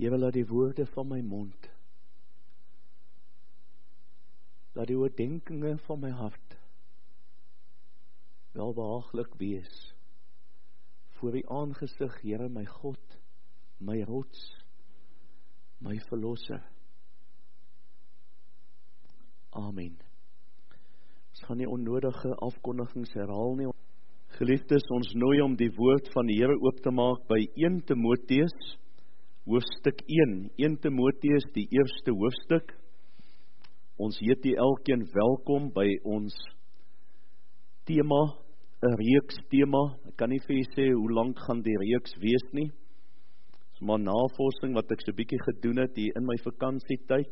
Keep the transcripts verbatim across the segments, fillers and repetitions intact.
Here, laat die woorde van my mond, laat die oordenkinge van my hart welbehaaglik wees voor die aangesig, Here, my God, my rots, my verlosser. Amen. Ons gaan nie onnodige afkondigings herhaal nie. Geliefdes, ons nooi om die woord van die Here oop te maak by eerste Timoteus, hoofstuk een. eerste Timoteus, die eerste hoofstuk. Ons heet die elkeen welkom by ons tema, 'n reeks tema. Ek kan nie vir julle sê hoe lank gaan die reeks wees nie. Dis maar navorsing wat ek so 'n bietjie gedoen het hier in my vakansietyd.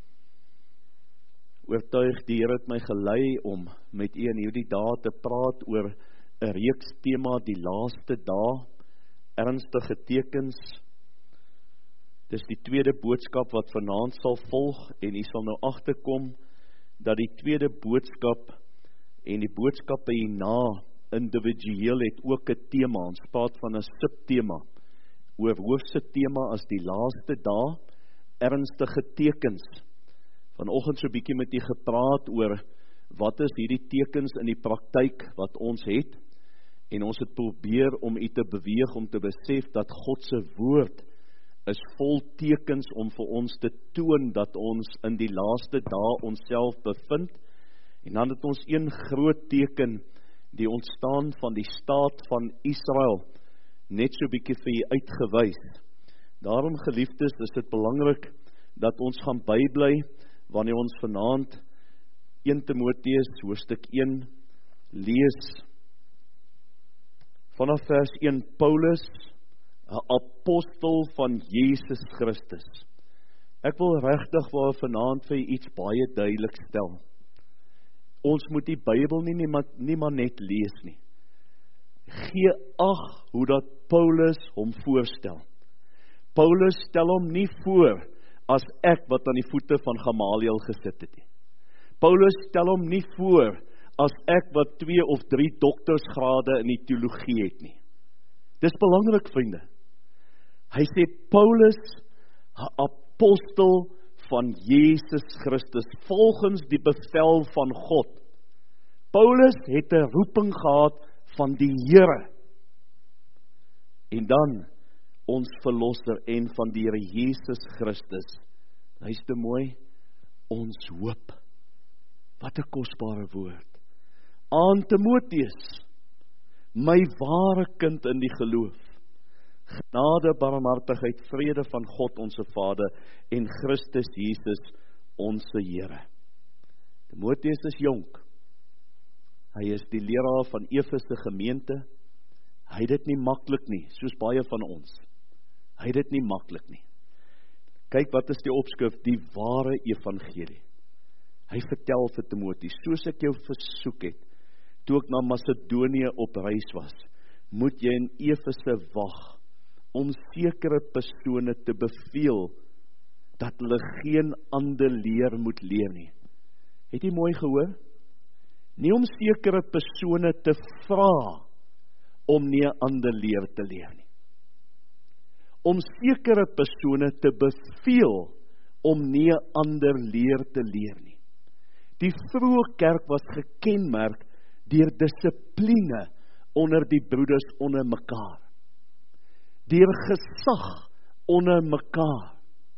Oortuig die Here het my gelei om met u in hierdie dae te praat oor 'n reeks tema, die laaste dae, ernstige tekens. Dis die tweede boodskap wat vanaand sal volg, en u sal nou agterkom dat die tweede boodskap en die boodskappe hierna individueel het ook 'n tema. Ons praat van 'n subtema oor hoofse tema as die laaste dae, ernstige tekens. Vanoggend so 'n bietjie met u gepraat oor wat is hierdie tekens in die praktyk wat ons het, en ons het probeer om u te beweeg om te besef dat God se woord is vol tekens om vir ons te toon dat ons in die laaste dae onsself bevind. En dan het ons een groot teken, die ontstaan van die staat van Israel, net so bietjie vir u uitgewys. Daarom, geliefdes, is dit belangrik dat ons gaan bybly wanneer ons vanaand eerste Timoteus hoofstuk een lees. Vanaf vers een, Paulus, 'n apostel van Jesus Christus. Ek wil regtig waar vanaand vir iets baie duidelik stel. Ons moet die Bybel nie, nie, maar, nie maar net lees nie. Gee ag hoe dat Paulus hom voorstel. Paulus stel hom nie voor as ek wat aan die voete van Gamaliel gesit het nie. Paulus stel hom nie voor as ek wat twee of drie doktorsgrade in die teologie het nie. Dis belangrik, vriende. Hy sê Paulus, 'n apostel van Jesus Christus, volgens die bevel van God. Paulus het 'n roeping gehad van die Here. En dan ons verlosser en van die Here Jesus Christus. Luister mooi, ons hoop. Wat 'n kosbare woord. Aan Timoteus, my ware kind in die geloof. Genade, barmhartigheid, vrede van God onse Vader en Christus Jesus onse Here. Timoteus is jonk. Hy is die leraar van Efese gemeente. Hy het dit nie maklik nie, soos baie van ons. Hy het dit nie maklik nie. Kyk, wat is die opskrif? Die ware evangelie. Hy vertel vir Timoteus, soos ek jou versoek het, toe ek na Macedonië op reis was, moet jy in Efese wag, om sekere persone te beveel, dat hulle geen ander leer moet leer nie. Het jy mooi gehoor? Nie om sekere persone te vra, om nie 'n ander leer te leer nie. Om sekere persone te beveel, om nie 'n ander leer te leer nie. Die vroeë kerk was gekenmerk deur dissipline onder die broeders onder mekaar. Deur gesag onder mekaar.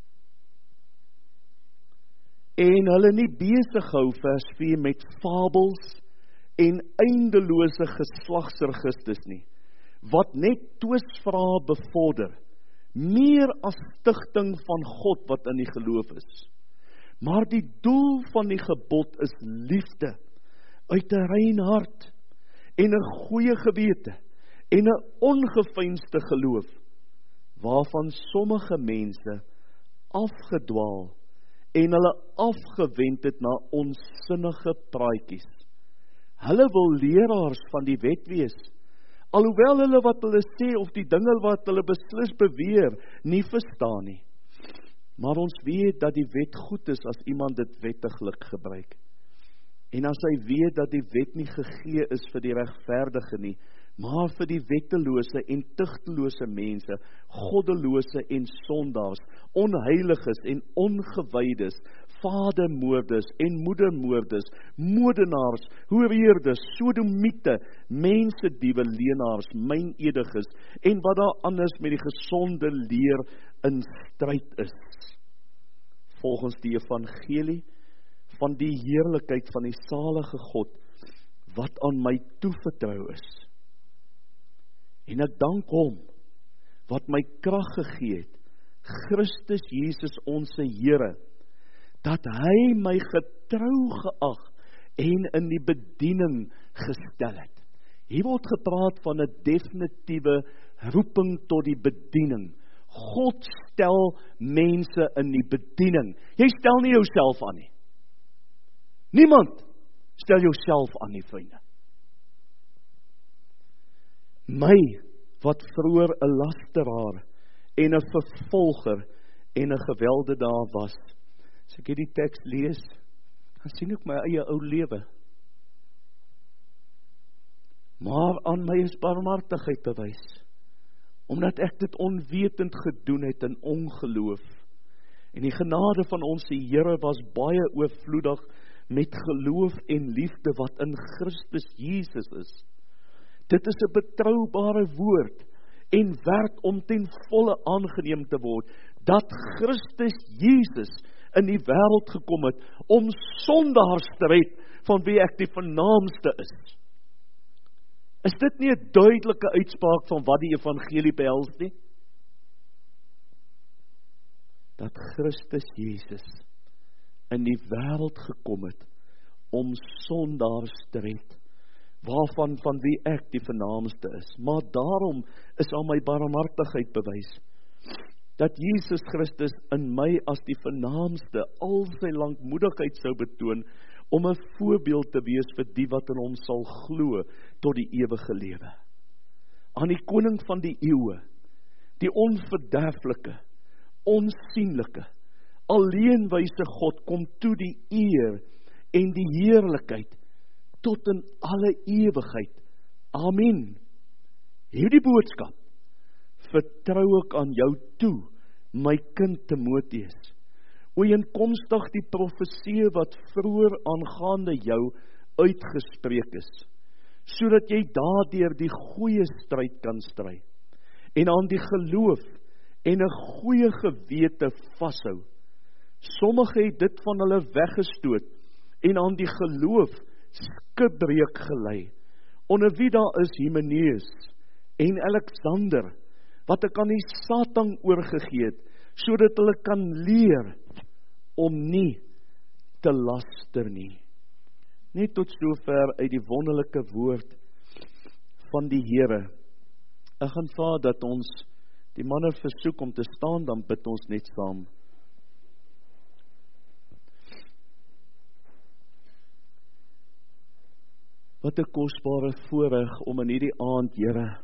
En hulle nie besig hou, vers vier, met fabels en eindelose geslagsregisters nie, wat net twisvrae bevorder, meer as stigting van God wat in die geloof is. Maar die doel van die gebod is liefde, uit 'n rein hart, en 'n goeie gewete, en 'n ongeveinsde geloof, waarvan sommige mense afgedwaal, en hulle afgewend het na onsinnige praatjies. Hulle wil leraars van die wet wees, alhoewel hulle wat hulle sê, of die dinge wat hulle beslis beweer, nie verstaan nie. Maar ons weet dat die wet goed is as iemand dit wettiglik gebruik. En as hy weet dat die wet nie gegee is vir die regverdige nie, maar vir die wettelose en tugtelose mense, goddelose en sondaars, onheiliges en ongewydes, vadermoordes en moedermoordes, moordenaars, hoereerders, sodomiete, mensediewe, leenaars, mynediges, en wat daar anders met die gesonde leer in stryd is. Volgens die evangelie van die heerlikheid van die salige God, wat aan my toevertrou is. En ek dank hom, wat my krag gegee het, Christus Jesus onse Here, dat hy my getrou geag en in die bediening gestel het. Hier word gepraat van 'n definitiewe roeping tot die bediening. God stel mense in die bediening. Jy stel nie jouself aan nie. Niemand stel jouself aan nie, vriende. My, wat vroeër 'n lasteraar en 'n vervolger en 'n geweldenaar was. As ek hierdie teks lees, dan sien ek my eie ou lewe. Maar aan my is barmhartigheid bewys, omdat ek dit onwetend gedoen het in ongeloof. En die genade van ons Here was baie oorvloedig met geloof en liefde wat in Christus Jesus is. Dit is 'n betroubare woord en werd om ten volle aangeneem te word, dat Christus Jesus in die wêreld gekom het, om sondaars te red, van wie ek die vernaamste is. Is dit nie 'n duidelike uitspraak van wat die evangelie behels nie? Dat Christus Jesus in die wêreld gekom het, om sondaars te red, waarvan van wie ek die vernaamste is. Maar daarom is aan my barmhartigheid bewys, dat Jesus Christus in my as die vernaamste al sy lankmoedigheid sou betoon, om 'n voorbeeld te wees vir die wat in hom sal glo tot die ewige lewe. Aan die koning van die eeue, die onverderflike, onsienlike, alleenwyse God, kom toe die eer en die heerlikheid tot in alle ewigheid. Amen. Hierdie boodskap vertrou ek aan jou toe, my kind Timoteus. Ooreenkomstig die profeseë wat vroeër aangaande jou uitgespreek is, sodat jy daardeur die goeie stryd kan stry, en aan die geloof en 'n goeie gewete vashou. Sommige het dit van hulle weggestoot, en aan die geloof skipbreek gelei, onder wie daar is Hymeneus en Alexander, wat ek aan die Satan oorgegee het, sodat hulle kan leer om nie te laster nie. Net tot sover uit die wonderlike woord van die Here. Ek gaan vra dat ons die manne versoek om te staan, dan bid ons net saam. Wat 'n kosbare voorreg om in hierdie aand, Here,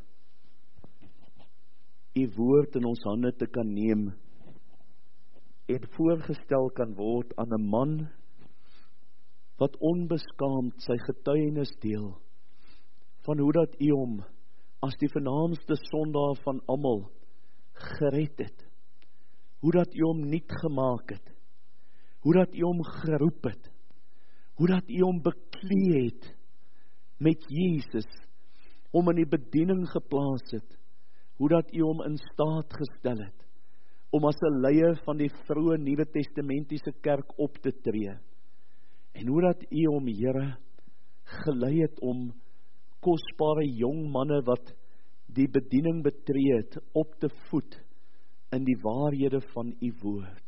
U woord in ons hande te kan neem en voorgestel kan word aan 'n man wat onbeskaamd sy getuienis deel van hoe dat U hom as die vernaamste sondaar van almal gered het, hoe dat U hom nuut gemaak het, hoe dat U hom geroep het, hoe dat U hom beklee het met Jesus, hom in die bediening geplaas het, hoe dat U hom in staat gestel het, om as 'n leier van die vroeë Nuwe Testamentiese kerk op te tree, en hoe dat U hom, Here, gelei het om kosbare jong manne wat die bediening betree het, op te voed in die waarhede van U woord.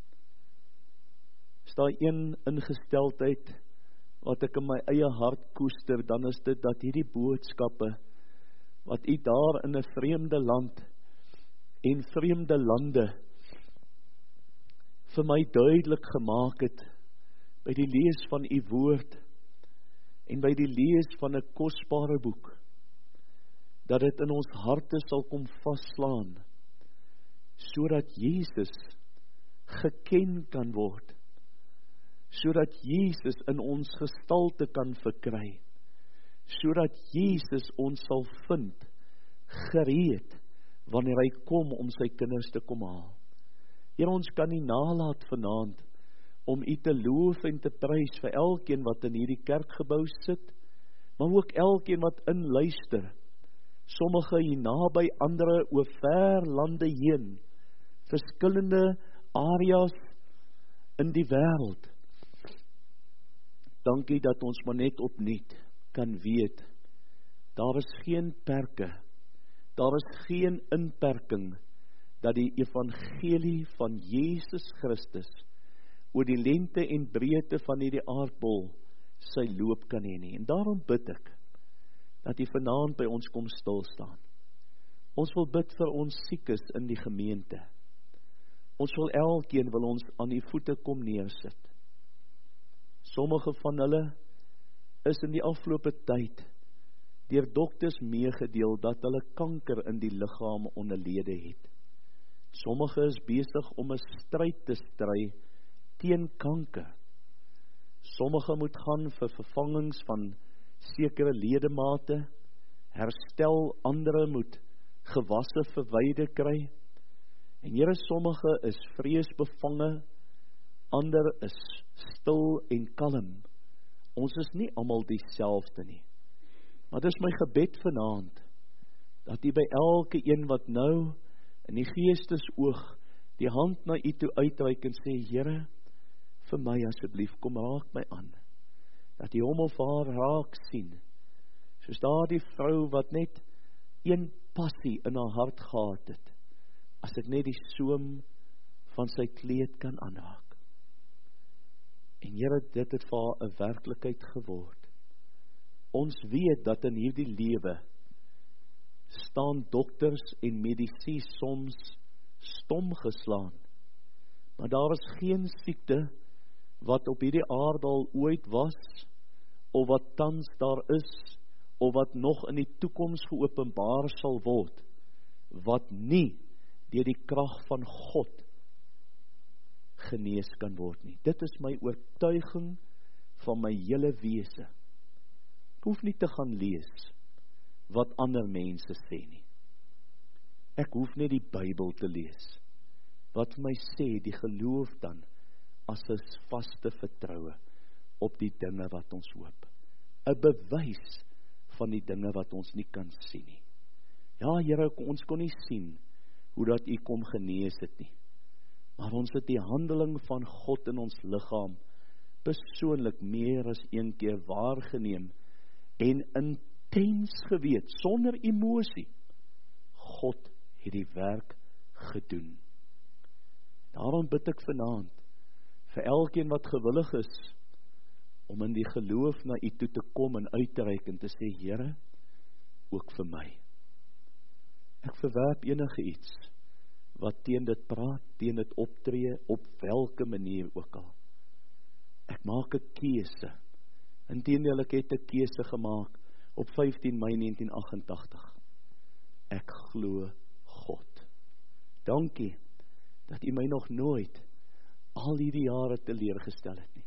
Is daar een ingesteldheid wat ek in my eie hart koester, dan is dit dat hierdie boodskappe wat U daar in 'n vreemde land en vreemde lande vir my duidelik gemaak het by die lees van U woord en by die lees van 'n kosbare boek, dat dit in ons harte sal kom vasslaan, sodat Jesus geken kan word, sodat Jesus in ons gestalte kan verkry, sodat Jesus ons sal vind, gereed, wanneer hy kom om sy kinders te kom haal. Here, ons kan nie nalat vanaand, om u te loof en te prys vir elkeen wat in hierdie kerkgebou sit, maar ook elkeen wat inluister, sommige hier naby, andere oor ver lande heen, verskillende areas in die wêreld. Dankie dat ons maar net opnuut kan weet, daar is geen perke, daar is geen inperking, dat die evangelie van Jesus Christus oor die lengte en breedte van hierdie aardbol sy loop kan hê nie. En daarom bid ek, dat u vanaand by ons kom stilstaan. Ons wil bid vir ons siekes in die gemeente. Ons wil elkeen wil ons aan die voete kom neersit. Sommige van hulle is in die afgelope tyd deur dokters meegedeel dat hulle kanker in die liggaam onderlede het. Sommige is besig om 'n stryd te stry teen kanker. Sommige moet gaan vir vervangings van sekere ledemate, herstel, ander moet gewasse verwyder kry. En Here, sommige is vreesbevange, ander is stil en kalm. Ons is nie almal dieselfde nie. Maar dis my gebed vanaand, dat u by elke een wat nou in die geestesoog die hand na u toe uitreik en sê, Here, vir my asseblief, kom raak my aan. Dat u hom of haar raak sien, soos daar die vrou wat net een passie in haar hart gehad het, as ek net die soem van sy kleed kan aanraak. En Here, dit het vir haar 'n werklikheid geword. Ons weet dat in hierdie lewe staan dokters en medisyne soms stom geslaan. Maar daar is geen siekte wat op hierdie aardal ooit was, of wat tans daar is, of wat nog in die toekoms geopenbaar sal word, wat nie deur die krag van God genees kan word nie. Dit is my oortuiging van my hele wese. Ek hoef nie te gaan lees wat ander mense sê nie. Ek hoef net die Bybel te lees, wat vir my sê, die geloof dan, as 'n vaste vertroue op die dinge wat ons hoop. 'n Bewys van die dinge wat ons nie kan sien nie. Ja, Here, ons kon nie sien hoe dat u kom genees het nie. Maar ons het die handeling van God in ons liggaam persoonlik meer as een keer waargeneem en intens geweet, sonder emosie. God het die werk gedoen. Daarom bid ek vanaand vir elkeen wat gewillig is om in die geloof na u toe te kom en uit te reik en te sê, Here, ook vir my. Ek verwerp enige iets wat teen dit praat, teen dit optree, op welke manier ook al. Ek maak 'n keuse. Inteendeel, ek het 'n keuse gemaak op vyftien Mei negentien agt agt ag. Ek glo God. Dankie dat u my nog nooit al hierdie jare teleurgestel het nie.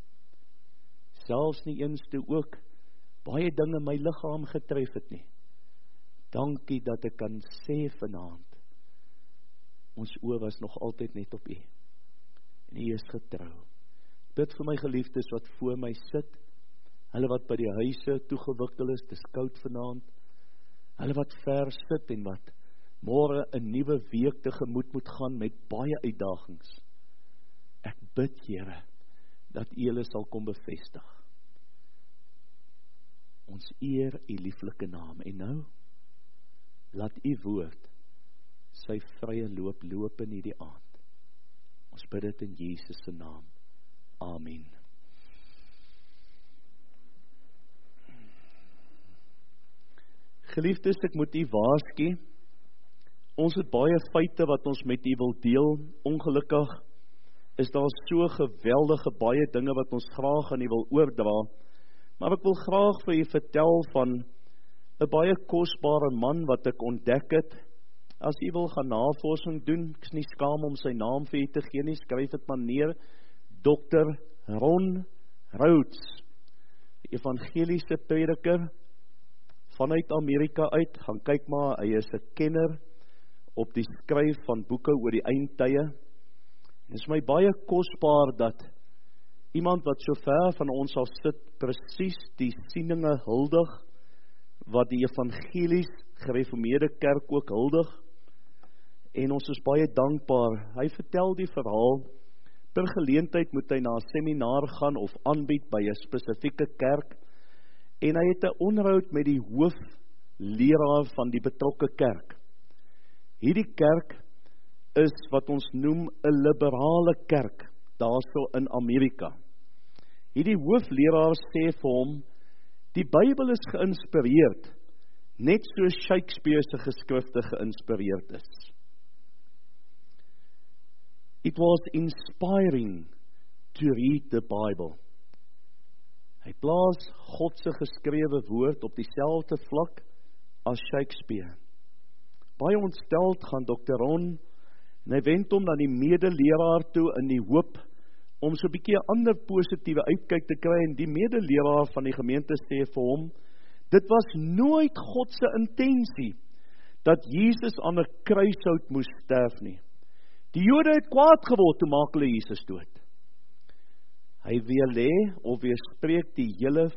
Selfs nie eens toe ook baie dinge my liggaam getref het nie. Dankie dat ek kan sê vanaand, ons oë was nog altyd net op u. En u is getrou. Bid vir my geliefdes wat voor my sit, hulle wat by die huise toegewikkel is, dis koud vanaand, hulle wat ver sit en wat môre 'n nuwe week tegemoet moet gaan met baie uitdagings. Ek bid, Here, dat u hulle sal kom bevestig. Ons eer u lieflike naam. En nou, laat u woord sy vrye loop loop in hierdie aand. Ons bid dit in Jesus se naam. Amen. Geliefdes, ek moet u waarsku. Ons het baie feite wat ons met u wil deel. Ongelukkig is daar so geweldige baie dinge wat ons graag aan u wil oordra. Maar ek wil graag vir u vertel van 'n baie kosbare man wat ek ontdek het. As u wil gaan navorsing doen, ek is nie skaam om sy naam vir u te gee nie, skryf dit maar neer. dokter Ron Rhodes, die evangeliese prediker, vanuit Amerika uit, gaan kyk maar, hy is 'n kenner op die skryf van boeke oor die eindtye. Dit is my baie kosbaar dat iemand wat so ver van ons al sit, presies die sieninge huldig, wat die evangelies gereformeerde kerk ook huldig, en ons is baie dankbaar. Hy vertel die verhaal, per geleentheid moet hy na 'n seminar gaan of aanbied by 'n spesifieke kerk, en hy het 'n onderhoud met die hoofleraar van die betrokke kerk. Hierdie kerk is wat ons noem 'n liberale kerk, daarso in Amerika. Hierdie hoofleraar sê vir hom, die Bybel is geïnspireerd, net so Shakespeare se geskrifte geïnspireerd is. It was inspiring to read the Bible. Hy plaas God se geskrewe woord op dieselfde vlak as Shakespeare. Baie ontsteld gaan dokter Ron, en hy wend hom na die medeleraar toe in die hoop om so 'n bietjie 'n ander positiewe uitkyk te kry, en die medeleraar van die gemeente sê vir hom, dit was nooit God se intensie dat Jesus aan 'n kruishout moes sterf nie. Die Jode het kwaad geword toe maak hulle Jesus dood. Hy weerlê of weerspreek die hele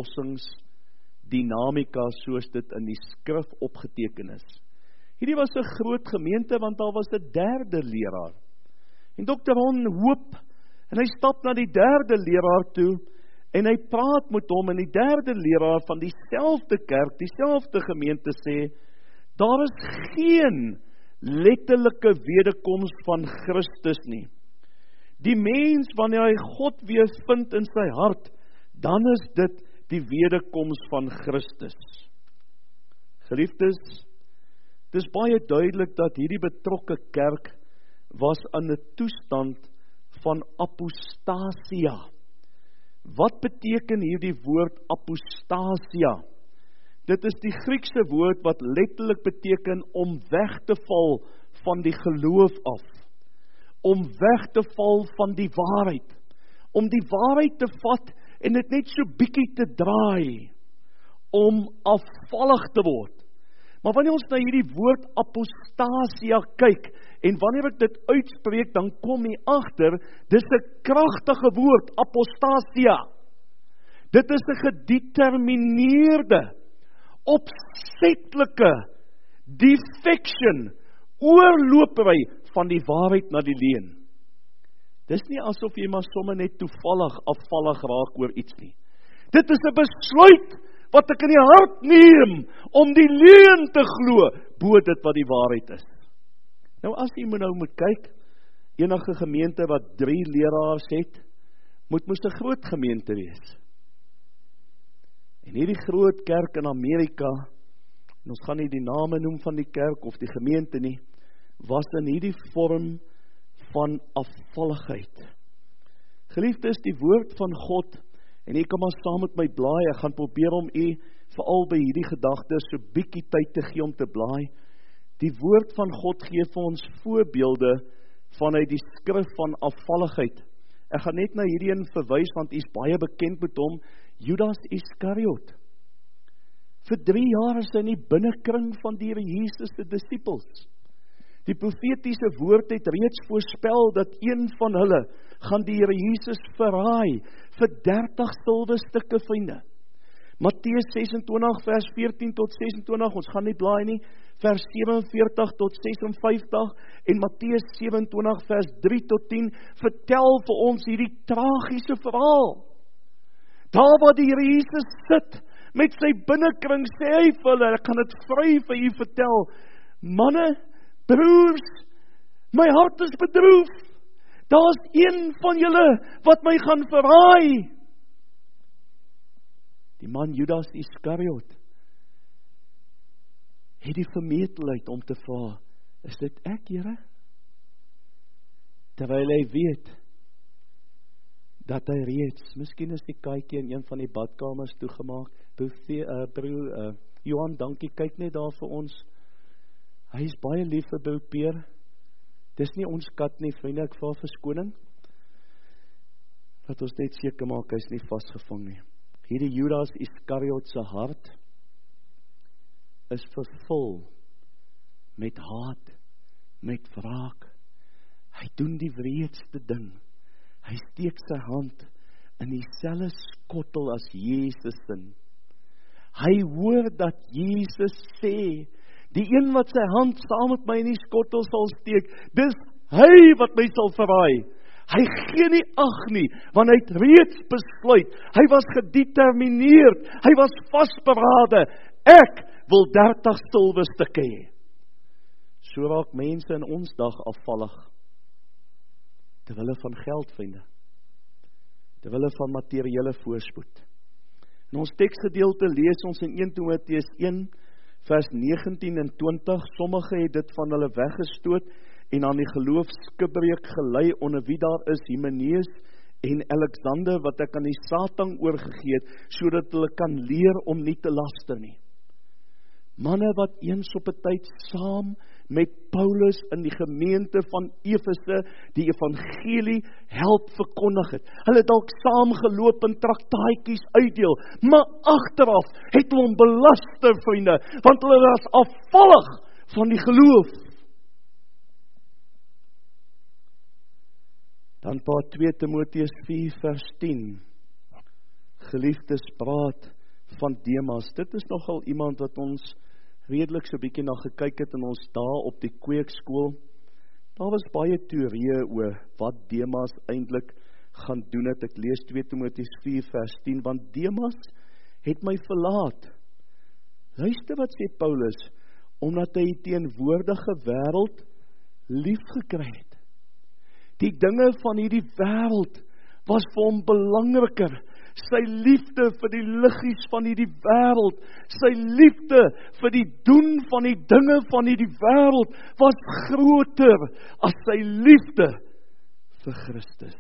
verlossingsdinamika soos dit in die skrif opgeteken is. Hierdie was 'n groot gemeente, want daar was 'n derde leraar. En dokter Ron hoop, en hy stap na die derde leraar toe, en hy praat met hom, en die derde leraar van dieselfde kerk, dieselfde gemeente sê, daar is geen letterlike wederkoms van Christus nie. Die mens, wanneer hy God weer vind in sy hart, dan is dit die wederkoms van Christus. Geliefdes, dit is baie duidelik dat hierdie betrokke kerk was in 'n toestand van apostasia. Wat beteken hierdie woord apostasia? Dit is die Griekse woord wat letterlik beteken om weg te val van die geloof af. Om weg te val van die waarheid. Om die waarheid te vat en dit net so bietjie te draai. Om afvallig te word. Maar wanneer ons na hierdie woord apostasia kyk, en wanneer ek dit uitspreek, dan kom jy agter, dis 'n kragtige woord, apostasia. Dit is 'n gedetermineerde, opsetlike defection, oorlopery van die waarheid na die leuen. Dis nie asof jy maar sommer net toevallig afvallig raak oor iets nie. Dit is 'n besluit wat ek in die hart neem om die leuen te glo bo dit wat die waarheid is. Nou as jy nou moet kyk, enige gemeente wat drie leraars het, moet mos 'n groot gemeente wees. En hierdie groot kerk in Amerika, en ons gaan nie die name noem van die kerk of die gemeente nie, was in hierdie vorm van afvalligheid. Geliefdes, die woord van God, en jy kan maar saam met my blaai, ek gaan probeer om u veral by hierdie gedagte so bietjie tyd te gee om te blaai. Die woord van God gee vir ons voorbeelde vanuit die skrif van afvalligheid. Ek gaan net na hierdie een verwys, want u is baie bekend met hom, Judas Iskariot. Vir drie jaar is hy in die binnekring van die Here Jesus se disippels. Die profetiese woord het reeds voorspel dat een van hulle gaan die Here Jesus verraai vir dertig silwer stukke vriende. Matteus ses en twintig vers veertien tot ses en twintig, ons gaan nie blaai nie, vers sewe en veertig tot ses en vyftig en Matteus sewe en twintig vers drie tot tien vertel vir ons hierdie tragiese verhaal. Daar waar die Here Jesus sit met sy binnekring, sê hy vir hulle, ek kan dit vry vir u vertel, manne, broers, my hart is bedroef. Daar's een van julle wat my gaan verraai. Die man Judas Iskariot het die vermetelheid om te vra, is dit ek, Here? Terwyl hy weet dat hy reeds, miskien is die kykie in een van die badkamers toegemaak. Broer, uh, broer uh, Johan, dankie, kyk net daar vir ons. Hy is baie lief vir broer Peer. Dis nie ons kat nie, vriende, ek vra verskoning. Dat ons net seker maak, hy is nie vasgevang nie. Hierdie Judas Iskariot se hart is vervul met haat, met wraak. Hy doen die wreedste ding. Hy steek sy hand in dieselfde skottel as Jesus sin. Hy hoor dat Jesus sê, die een wat sy hand saam met my in die skottel sal steek, dis hy wat my sal verraai. Hy gee nie ag nie, want hy het reeds besluit. Hy was gedetermineerd, hy was vasberade. Ek wil dertig silwerstukke hê. So raak mense in ons dag afvallig. Terwille van geld, vriende. Terwille van materiële voorspoed. In ons teksgedeelte lees ons in eerste Timoteus een, vers negentien en twintig, sommige het dit van hulle weggestoot, en aan die geloofskibreek gelei, onder wie daar is Hymeneus en Alexander, wat ek aan die Satan oorgegee het, sodat hulle kan leer om nie te laster nie. Manne wat eens op 'n tyd saam met Paulus in die gemeente van Efese die evangelie help verkondig het. Hulle het dalk saam geloop en traktaatjies uitdeel, maar agteraf het hulle hom belaster, vriende, want hulle was afvallig van die geloof. Dan pa twee Timoteus vier vers tien. Geliefdes, praat van Demas. Dit is nogal iemand wat ons redelik so bietjie na gekyk het in ons dae op die kweekskool. Daar was baie teorieë oor wat Demas eintlik gaan doen het. Ek lees twee Timoteus vier vers tien, want Demas het my verlaat. Luister wat sê Paulus, omdat hy die teenwoordige wêreld lief gekry het. Die dinge van hierdie wêreld was vir hom belangriker. Sy liefde vir die liggies van hierdie wêreld, sy liefde vir die doen van die dinge van hierdie wêreld was groter as sy liefde vir Christus.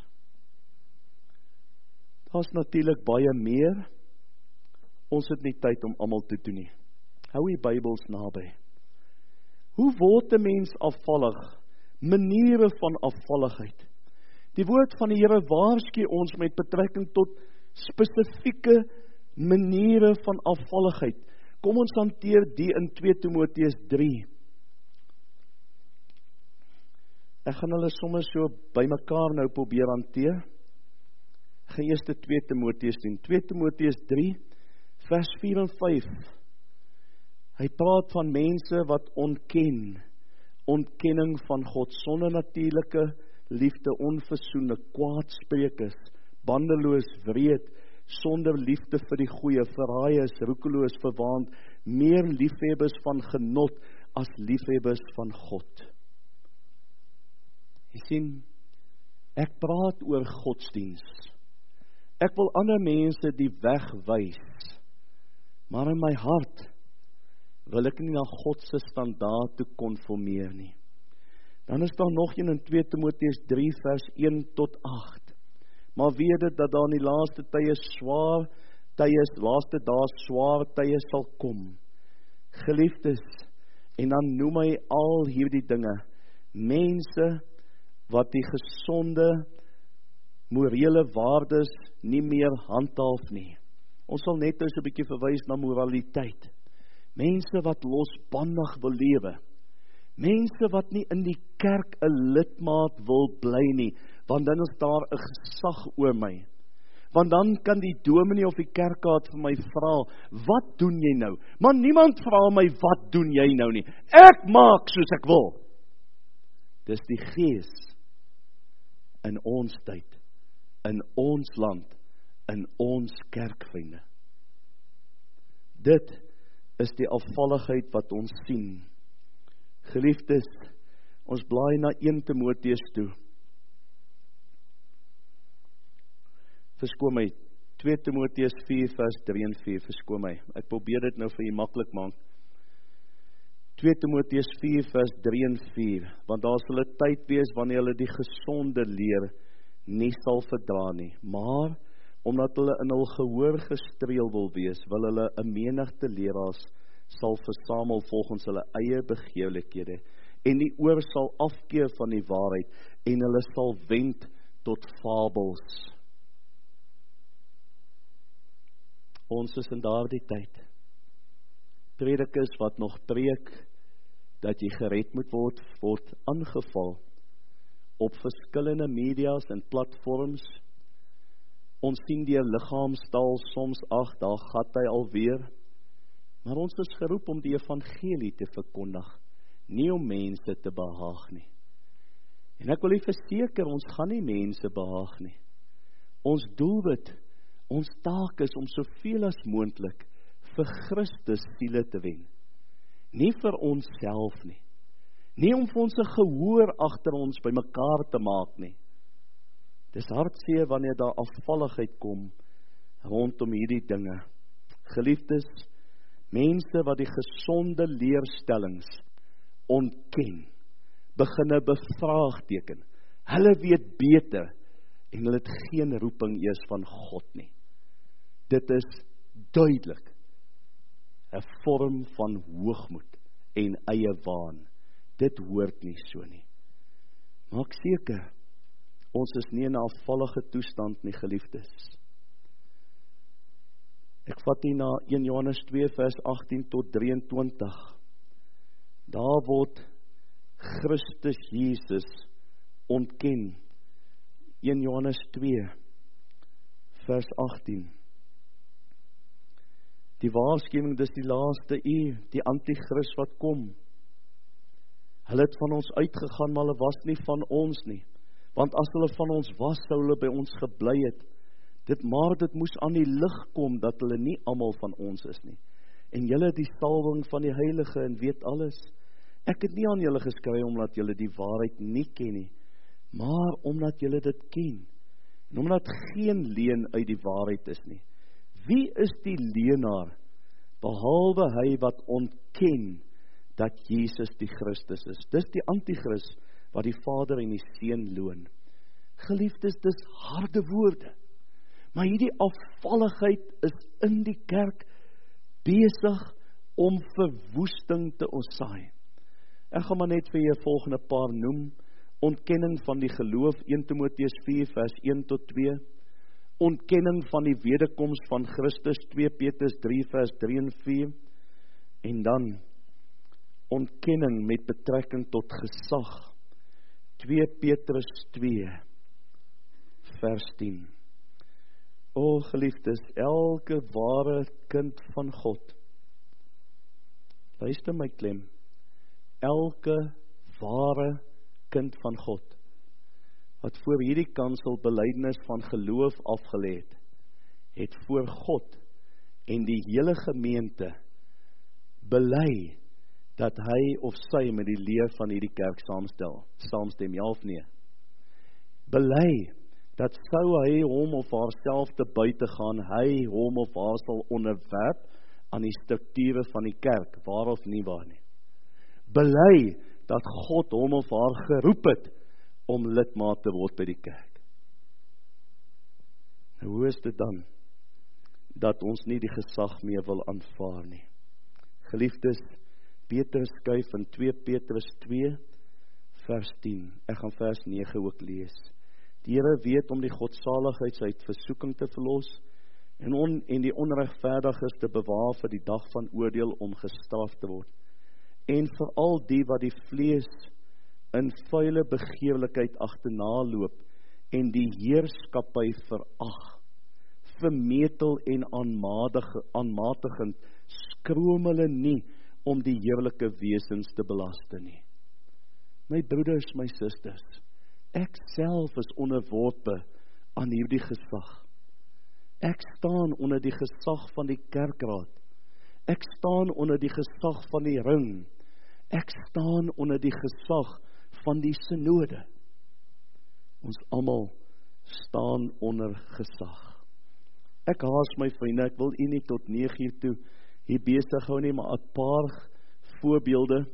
Daar's natuurlik baie meer. Ons het nie tyd om almal te doen nie. Hou die Bybels naby. Hoe word 'n mens afvallig? Maniere van afvalligheid. Die woord van die Here waarsku ons met betrekking tot spesifieke maniere van afvalligheid. Kom ons hanteer die in twee Timoteus drie. Ek gaan hulle sommer so bymekaar nou probeer hanteer. Ek gaan eers twee Timoteus doen. twee Timoteus drie, vers vier en vyf. Hy praat van mense wat ontken, ontkenning van God, sonder natuurlike liefde, onversoenlik, kwaadsprekers, bandeloos, wreed, sonder liefde vir die goeie, verraaiers, roekeloos, verwaand, meer liefhebbers van genot as liefhebbers van God. Jy sien, ek praat oor godsdiens. Ek wil ander mense die weg wys, maar in my hart wil ek nie na God se standaard toe konformeer nie. Dan is daar nog een in twee Timoteus drie vers een tot agt. Maar weet dit dat daar in die laaste tye swaar tye, laaste dae swaar tye sal kom. Geliefdes, en dan noem hy al hierdie dinge, mense wat die gesonde morele waardes nie meer handhaaf nie. Ons sal net nou so 'n bietjie verwys na moraliteit. Mense wat losbandig wil lewe. Mense wat nie in die kerk 'n lidmaat wil bly nie, want dan is daar 'n gesag oor my. Want dan kan die dominee of die kerkraad vir my vra, wat doen jy nou? Maar niemand vra my, wat doen jy nou nie? Ek maak soos ek wil. Dis die gees in ons tyd, in ons land, in ons kerkvriende. Dit is die afvalligheid wat ons sien. Geliefdes, ons blaai na een Timoteus toe. Verskoon my, twee Timoteus vier vers drie en vier, verskoon my. Ek probeer dit nou vir u maklik maak. twee Timoteus vier vers drie en vier, want daar sal 'n tyd wees wanneer hulle die gesonde leer nie sal verdra nie, maar omdat hulle in hul gehoor gestreel wil wees, wil hulle 'n menigte leraars sal versamel volgens hulle eie begeerlikhede, en die oor sal afkeer van die waarheid, en hulle sal wend tot fabels. Ons is in daardie tyd. predikers wat nog preek, dat jy gered moet word, word aangeval, op verskillende medias en platforms. Ons sien die liggaamstaal soms, ag, daar gat hy alweer, maar ons is geroep om die evangelie te verkondig, nie om mense te behaag nie. En ek wil u verseker, ons gaan nie mense behaag nie. Ons doelwit, ons taak is om soveel as moontlik vir Christus siele te wen. Nie vir onsself nie. Nie om vir ons 'n gehoor agter ons by mekaar te maak nie. Dis hartseer wanneer daar afvalligheid kom rondom hierdie dinge. Geliefdes, mense wat die gesonde leerstellings ontken, beginne bevraagteken. Hulle weet beter en hulle het geen roeping eers van God nie. Dit is duidelik 'n vorm van hoogmoed en eie waan. Dit hoort nie so nie. Maak seker, ons is nie in 'n afvallige toestand nie, geliefdes. Ek vat hier na Eerste Johannes twee vers agttien tot drieëntwintig. Daar word Christus Jesus ontken. Eerste Johannes twee vers agttien. Die waarskuwing, dis die laaste uur, die antichrist wat kom. Hulle het van ons uitgegaan, maar hulle was nie van ons nie. Want as hulle van ons was, sou hulle by ons gebly het. Dit maar dit moes aan die lig kom, dat hulle nie almal van ons is nie. En julle die salwing van die Heilige en weet alles. Ek het nie aan julle geskryf, omdat julle die waarheid nie ken nie, maar omdat julle dit ken. En omdat geen leuen uit die waarheid is nie. Wie is die leenaar, behalwe hy wat ontken, dat Jesus die Christus is? Dis die antichrist, wat die Vader en die Seun loon. Geliefdes, dis harde woorde, maar hierdie afvalligheid is in die kerk besig om verwoesting te ontsaai. Ek gaan maar net vir julle volgende paar noem. Ontkenning van die geloof, Eerste Timoteus vier vers een tot twee. Ontkenning van die wederkoms van Christus, Tweede Petrus drie vers drie en vier. En dan ontkenning met betrekking tot gesag, Tweede Petrus twee vers tien. O geliefdes, elke ware kind van God, luister my klem, elke ware kind van God, wat voor hierdie kansel belydenis van geloof afgelê het, het voor God en die hele gemeente bely dat hy of sy met die leer van hierdie kerk saamstel, saamstem, ja of nee. Bely dat sou hy hom of haarself te buite gaan, hy hom of haar sal onderwerp aan die strukture van die kerk, waar of nie waar nie. Bely dat God hom of haar geroep het om lidmaat te word by die kerk. Nou, hoe is dit dan dat ons nie die gesag meer wil aanvaar nie? Geliefdes, Petrus skryf in Tweede Petrus twee vers tien. Ek gaan vers nege ook lees. Die Here weet om die godsaligheid uit versoeking te verlos en, on, en die onregverdiges te bewaar vir die dag van oordeel om gestraf te word. En vir al die wat die vlees in vuile begeerlikheid agterna loop en die heerskappy verag, vermetel en aanmatigend, skroom hulle nie om die heerlike wesens te belaste nie. My broeders, my susters, ek self is onderworpe aan hierdie gesag. Ek staan onder die gesag van die kerkraad. Ek staan onder die gesag van die ring. Ek staan onder die gesag van die synode. Ons almal staan onder gesag. Ek haas my vriende, ek wil u nie tot nege uur toe hier besig hou nie, maar 'n paar voorbeelde.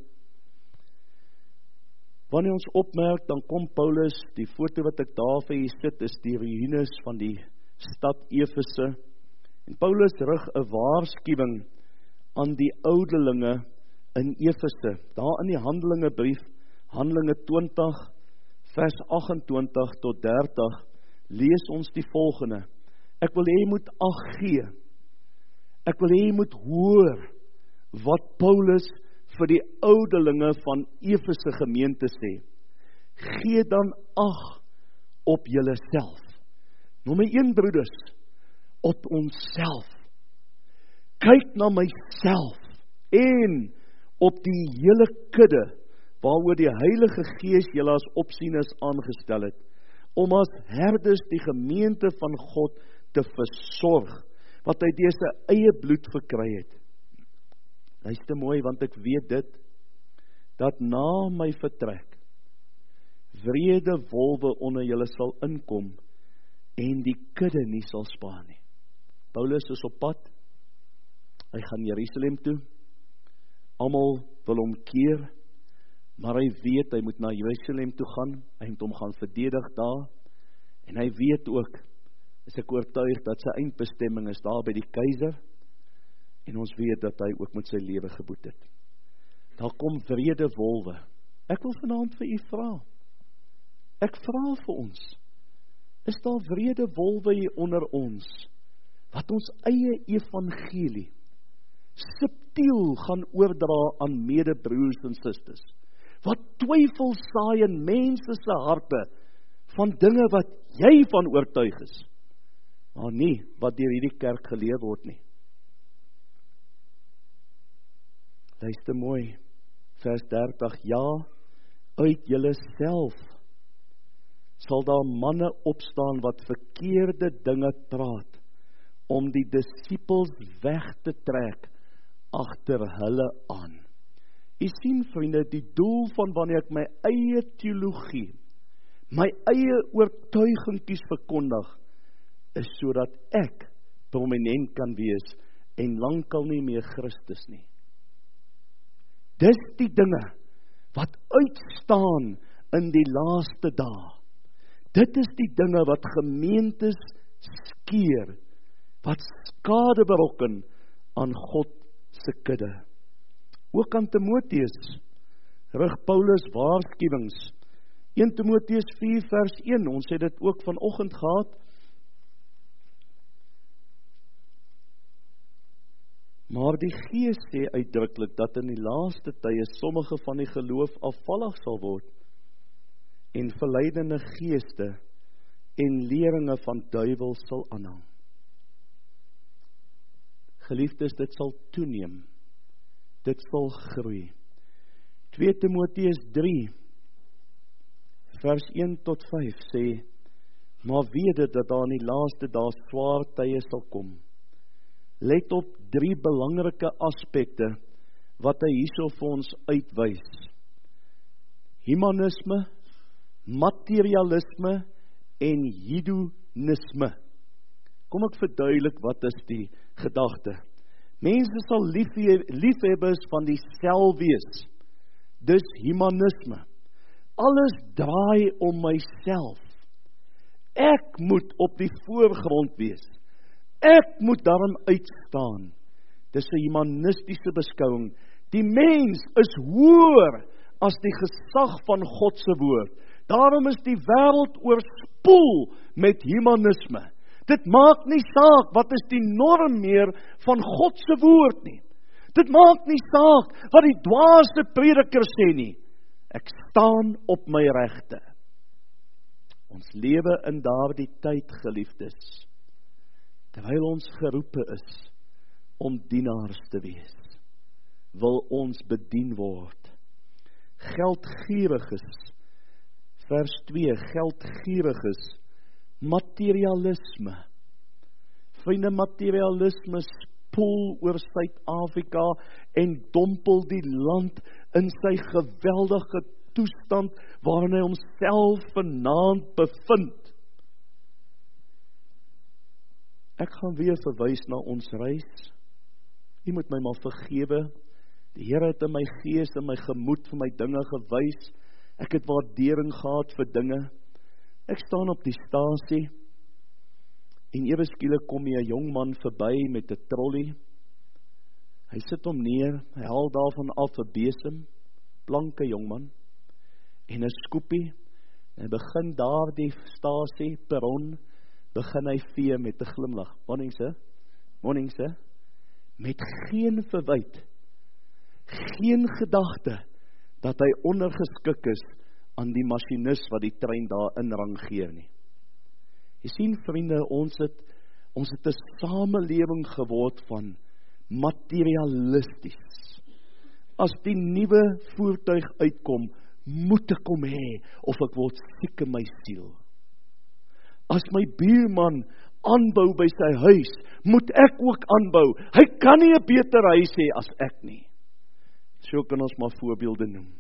Wanneer ons opmerk, dan kom Paulus, die foto wat ek daar vir hier sit, is die ruïnes van die stad Efese. En Paulus rig 'n waarskuwing aan die ouderlinge in Efese. Daar in die Handelingebrief, Handelinge twintig, vers agt-en-twintig tot dertig, lees ons die volgende. Ek wil hê jy moet ag gee. Ek wil hê jy moet hoor wat Paulus vir die ouderlinge van Efese gemeente sê. Gee dan ag op julleself. Nommer een, broeders, op onsself. Kyk na myself en op die hele kudde, waaroor die Heilige Gees julle as opsieners aangestel het, om as herders die gemeente van God te versorg, wat hy deur sy eie bloed verkry het. Luister mooi, want ek weet dit, dat na my vertrek, wrede wolwe onder julle sal inkom, en die kudde nie sal spaar nie. Paulus is op pad, hy gaan Jerusalem toe, almal wil hom keer, maar hy weet, hy moet na Jerusalem toe gaan, hy moet hom gaan verdedig daar, en hy weet ook, is ek oortuig, dat sy eindbestemming is daar by die keiser, en ons weet dat hy ook met sy lewe geboet het. Daar kom wrede wolwe. Ek wil vanaand vir u vra, ek vra vir ons, is daar wrede wolwe hier onder ons, wat ons eie evangelie subtiel gaan oordra aan medebroers en susters, wat twyfel saai in mense se harte, van dinge wat jy van oortuig is, maar nie wat deur hierdie kerk geleer word nie. Luister mooi, vers dertig, ja, uit julle self sal daar manne opstaan wat verkeerde dinge praat, om die disippels weg te trek agter hulle aan. U sien, vriende, die doel van wanneer ek my eie teologie, my eie oortuiginkies verkondig, is sodat ek prominent kan wees en lankal nie meer Christus nie. Dis die dinge wat uitstaan in die laaste dae. Dit is die dinge wat gemeentes skeer, wat skade berokken aan God se kudde. Ook aan Timoteus rig Paulus waarskuwings. Eerste Timoteus vier vers een, ons het dit ook vanoggend gehad. Maar die Gees sê uitdruklik dat in die laaste tye sommige van die geloof afvallig sal word en verleidende geeste en leringe van duiwels sal aanhang. Geliefdes, dit sal toeneem. Dit sal groei. Tweede Timoteus drie vers een tot vyf sê, maar weet dit dat daar in die laaste dae swaar tye sal kom. Let op drie belangrike aspekte wat hy hierso vir ons uitwys. Humanisme, materialisme en hedonisme. Kom ek verduidelik wat is die gedagte. Mense sal liefhe- liefhebbers van die sel wees. Dus humanisme. Alles draai om myself. Ek moet op die voorgrond wees. Ek moet daarin uitstaan. Dis 'n humanistiese beskouing. Die mens is hoër as die gesag van God se woord. Daarom is die wêreld oorspoel met humanisme. Dit maak nie saak wat is die norm meer van God se woord nie. Dit maak nie saak wat die dwaase prediker sê nie. Ek staan op my regte. Ons lewe in daardie tyd, geliefdes, terwyl ons geroepe is om dienaars te wees, wil ons bedien word. Geldgieriges, vers twee, geldgieriges, materialisme. Vriende, materialisme spoel oor Suid-Afrika en dompel die land in sy geweldige toestand waarin hy homself vanaand bevind. Ek gaan weer verwys na ons reis. U moet my maar vergewe. Die Here het in my gees en my gemoed vir my dinge gewys. Ek het waardering gehad vir dinge. Ek staan op die stasie en ewe skielik kom hier 'n jong man verby met 'n trolley. Hy sit hom neer, hy haal daarvan af 'n besem, blanke jong man, en 'n skoepie, en hy begin daar die stasie, perron, begin hy vee met 'n glimlag. Morning sir, morning sir, met geen verwyte, geen gedagte dat hy ondergeskik is aan die masjinis wat die trein daar in rangeer nie. Jy sien vriende, ons het, ons het 'n samelewing geword van materialisties. As die nuwe voertuig uitkom, moet ek hom hê, of ek word siek in my siel. As my buurman aanbou by sy huis, moet ek ook aanbou. Hy kan nie 'n beter huis hê as ek nie. So kan ons maar voorbeelde noem.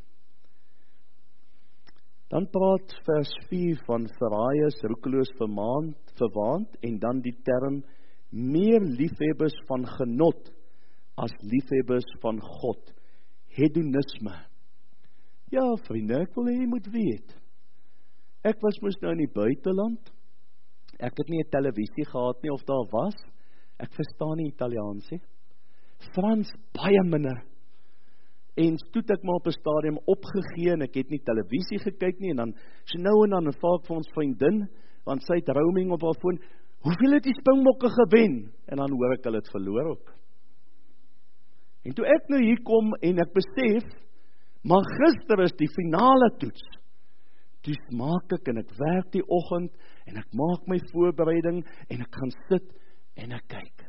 Dan praat vers vier van verraai is roekeloos vermaand, verwaand, en dan die term meer liefhebbers van genot as liefhebbers van God. Hedonisme. Ja, vriende, ek wil hê jy moet weet. Ek was mos nou in die buiteland. Ek het nie 'n televisie gehad nie, of daar was. Ek verstaan nie Italiaans nie. Frans baie minder. En toe het ek maar op 'n stadium opgegee en ek het nie televisie gekyk nie, en dan so nou en dan vaak vir ons vriendin, want sy het roaming op haar foon, hoeveel het die Springbokke gewen? En dan hoor ek hulle het verloor ook. En toe ek nou hier kom en ek besef, maar gister is die finale toets. Toe maak ek en ek werk die oggend en ek maak my voorbereiding en ek gaan sit en ek kyk.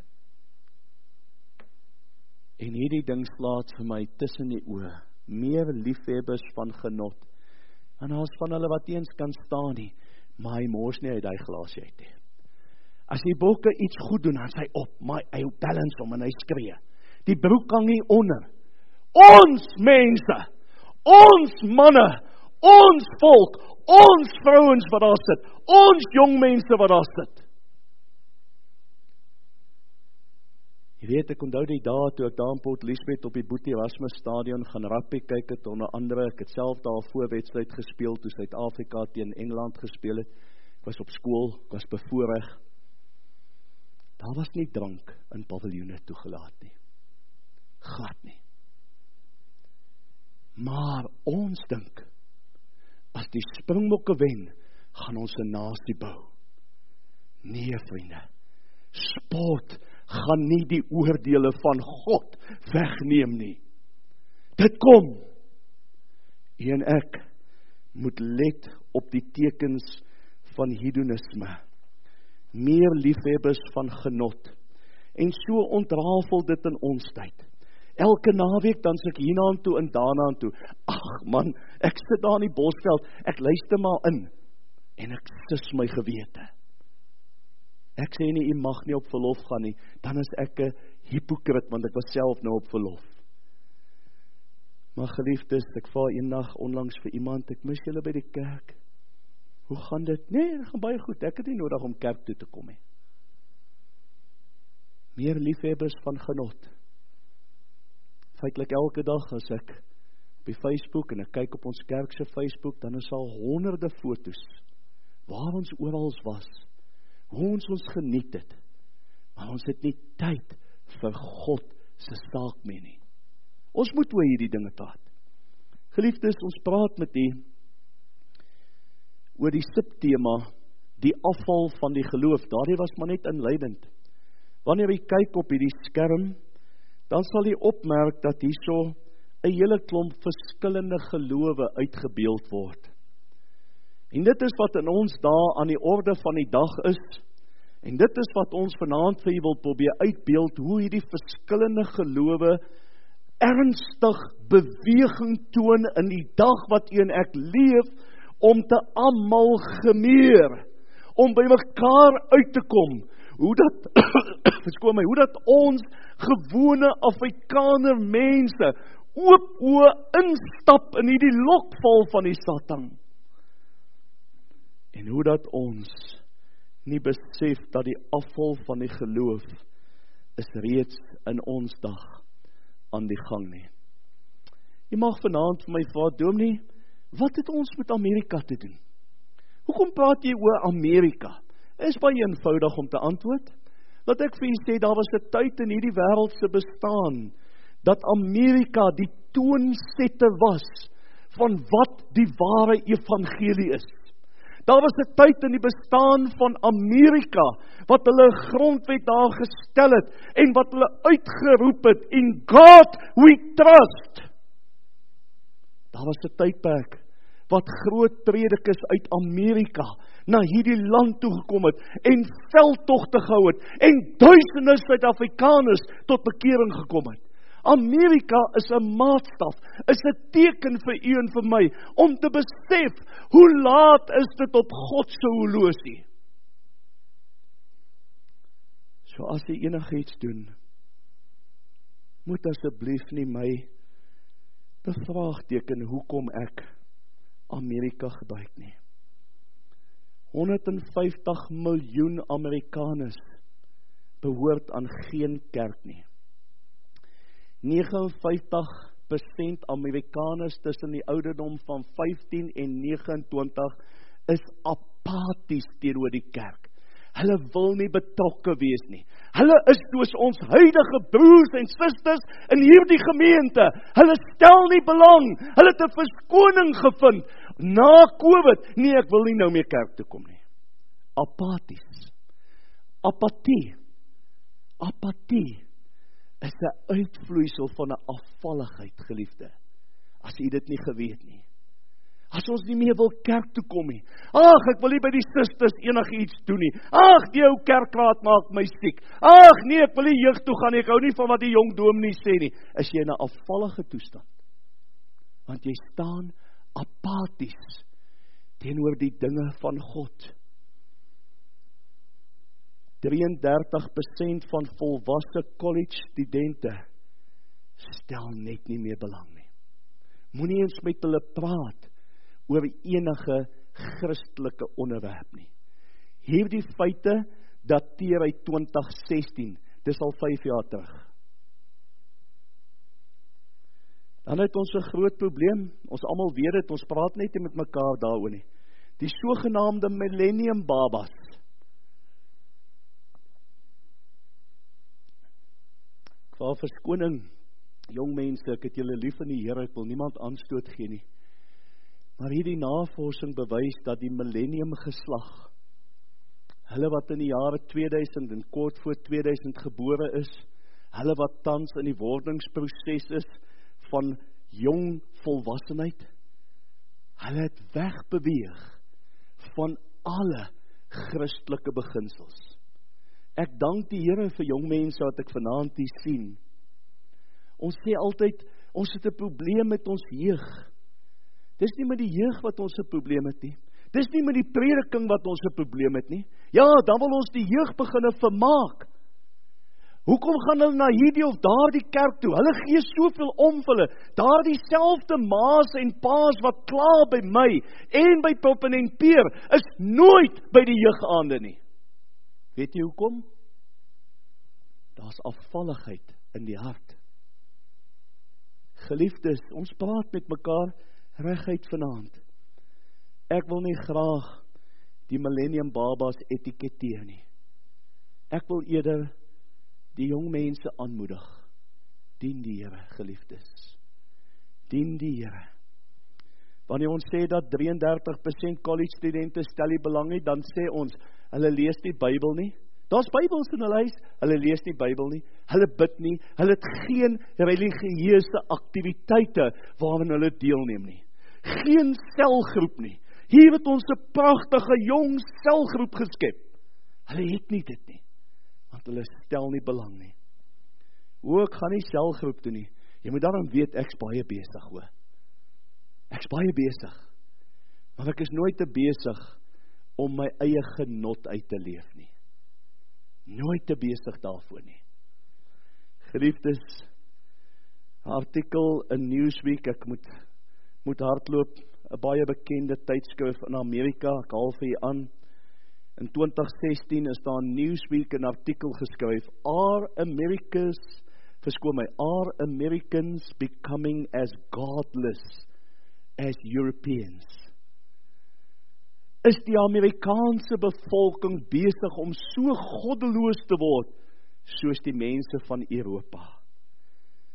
En hierdie ding slaat vir my tussen die oë. Meer liefhebbers van genot. En daar is van hulle wat eens kan staan nie, maar hy mors nie uit die glasie uit nie. As die bokke iets goed doen, dan sy op, maar hy balance om en hy skree. Die broek hang nie onder. Ons mense, ons manne, ons volk, ons vrouens wat daar sit, ons jong mense wat daar sit. Jy weet, ek onthou die dae toe ek daar in Port Elizabeth op die Boetie Erasmus stadion gaan rugby kyk het, onder andere, ek het self daar 'n voorwedstryd gespeel toe Suid-Afrika teen Engeland gespeel het. Ek was op skool, ek was bevoorreg. Daar was nie drank in paviljoene toegelaat nie. Glad nie. Maar ons dink, as die Springbokke wen, gaan ons 'n nasie bou. Nee, vriende. Sport gaan nie die oordeele van God wegneem nie. Dit kom. En ek moet let op die tekens van hedonisme. Meer liefhebbers van genot. En so ontrafel dit in ons tyd. Elke naweek dan sit ek hiernaam toe en daarnaam toe. Ag man, ek sit daar in die Bosveld, ek luister maar in. En ek sis my gewete. Ek sê nie, jy mag nie op verlof gaan nie, dan is ek 'n hypocriet, want ek was self nou op verlof. Maar geliefdes, ek vaar eendag onlangs vir iemand, ek mis julle by die kerk. Hoe gaan dit? Nee, dit gaan baie goed, ek het nie nodig om kerk toe te kom nie. Meer liefhebbers van genot. Feitlik elke dag as ek op die Facebook en ek kyk op ons kerk se Facebook, dan is al honderde foto's waar ons oral was. Hoe ons ons geniet het, maar ons het nie tyd vir God se saak meer nie. Ons moet oor hierdie dinge praat. Geliefdes, ons praat met u oor die subtema, die afval van die geloof. Daardie was maar net inleidend. Wanneer jy kyk op hierdie skerm, dan sal jy opmerk dat hierso 'n hele klomp verskillende gelowe uitgebeeld word. En dit is wat in ons daar aan die orde van die dag is, en dit is wat ons vanaand vir u wil probeer uitbeeld, hoe hierdie verskillende gelowe ernstig beweging toon in die dag wat u en ek leef, om te amalgameer, om by mekaar uit te kom, hoe dat, verskoon my, hoe dat ons gewone Afrikaner mense oop oë instap in hierdie lokval van die Satan. En hoe dat ons nie besef dat die afval van die geloof is reeds in ons dag aan die gang nie. Jy mag vanaand vir my vra, dominee, wat het ons met Amerika te doen? Hoekom praat jy oor Amerika? Is baie eenvoudig om te antwoord. Laat ek vir jy sê, daar was 'n tyd in hierdie wêreld se bestaan, dat Amerika die toonsetter was van wat die ware evangelie is. Daar was 'n tyd in die bestaan van Amerika, wat hulle 'n grondwet daar gestel het, en wat hulle uitgeroep het, in God we trust. Daar was 'n tydperk, wat groot predikers uit Amerika, na hierdie land toegekom het, en veldtogte gehou het, en duisende Suid-Afrikaners tot bekering gekom het. Amerika is 'n maatstaf, is 'n teken vir u en vir my, om te besef, hoe laat is dit op God se horlosie. So as jy enigiets doen, moet asseblief nie my bevraagteken hoekom ek Amerika gebruik nie. honderdvyftig miljoen Amerikaners behoort aan geen kerk nie. negenenvyftig persent Amerikaners tussen die ouderdom van vyftien en nege en twintig is apaties teenoor die kerk. Hulle wil nie betrokke wees nie. Hulle is soos ons huidige broers en susters in hierdie gemeente. Hulle stel nie belang. Hulle het 'n verskoning gevind na COVID. Nee, ek wil nie nou meer kerk toe kom nie. Apaties. Apatie. Apatie is 'n uitvloeisel van 'n afvalligheid, geliefde. As jy dit nie geweet nie. As ons nie meer wil kerk toe kom nie. Ag, ek wil nie by die susters enigiets doen nie. Ag, die ou kerkraad maak my siek. Ag, nee, ek wil nie jeug toe gaan nie. Ek hou nie van wat die jong dominee sê nie. Is jy in 'n afvallige toestand? Want jy staan apaties teenoor die dinge van God. drie en dertig persent van volwasse college studente stel net nie meer belang nie. Moenie eens met hulle praat oor enige Christelike onderwerp nie. Hierdie feite dateer uit twintig sestien. Dis al vyf jaar terug. Dan het ons 'n groot probleem. Ons almal weet dit, ons praat net nie met mekaar daaroor nie. Die sogenaamde millennium babas. Vir verskoning, jong mense, ek het julle lief in die Here, ek wil niemand aanstoot gee nie. Maar hierdie navorsing bewys dat die millennium geslag, hulle wat in die jare tweeduisend en kort voor tweeduisend gebore is, hulle wat tans in die wordingsproses is van jong volwassenheid, hulle het wegbeweeg van alle Christelike beginsels. Ek dank die Here vir jong mense wat ek vanaand hier sien. Ons sê altyd, ons het 'n probleem met ons jeug. Dis nie met die jeug wat ons 'n probleem het nie. Dis nie met die prediking wat ons 'n probleem het nie. Ja, dan wil ons die jeug beginne vermaak. Hoekom gaan hulle na hierdie of daardie kerk toe? Hulle gee soveel om vir hulle. Daardie selfde ma's en pa's wat kla by my en by Poppen en Peer is nooit by die jeugaande nie. Weet jy hoekom? Daar's afvalligheid in die hart. Geliefdes, ons praat met mekaar reguit vanaand. Ek wil nie graag die millennium babas etiketeer nie. Ek wil eerder die jong mense aanmoedig. Dien die Here, geliefdes. Dien die Here. Wanneer ons sê dat drie en dertig persent college studente stel nie belang nie, dan sê ons, hulle lees nie Bybel nie. Daar's Bybels in hulle huis, hulle lees nie Bybel nie, hulle bid nie, hulle het geen religieuse aktiwiteite waaraan hulle deelneem nie. Geen selgroep nie. Hier het ons 'n pragtige jong selgroep geskep. Hulle het nie dit nie, want hulle stel nie belang nie. O, ek gaan nie selgroep toe nie. Jy moet daarom weet, ek's baie besig hoor. Ek's baie besig. Maar ek is nooit te besig om my eie genot uit te leef nie. Nooit te besig daarvoor nie. Geliefdes, artikel in Newsweek, ek moet, moet hardloop, 'n baie bekende tydskrif in Amerika, ek haal vir jy aan. In twintig sestien is daar in Newsweek 'n artikel geskryf, Are Americans, verskoon my, Are Americans becoming as godless as Europeans? Is die Amerikaanse bevolking besig om so goddeloos te word soos die mense van Europa?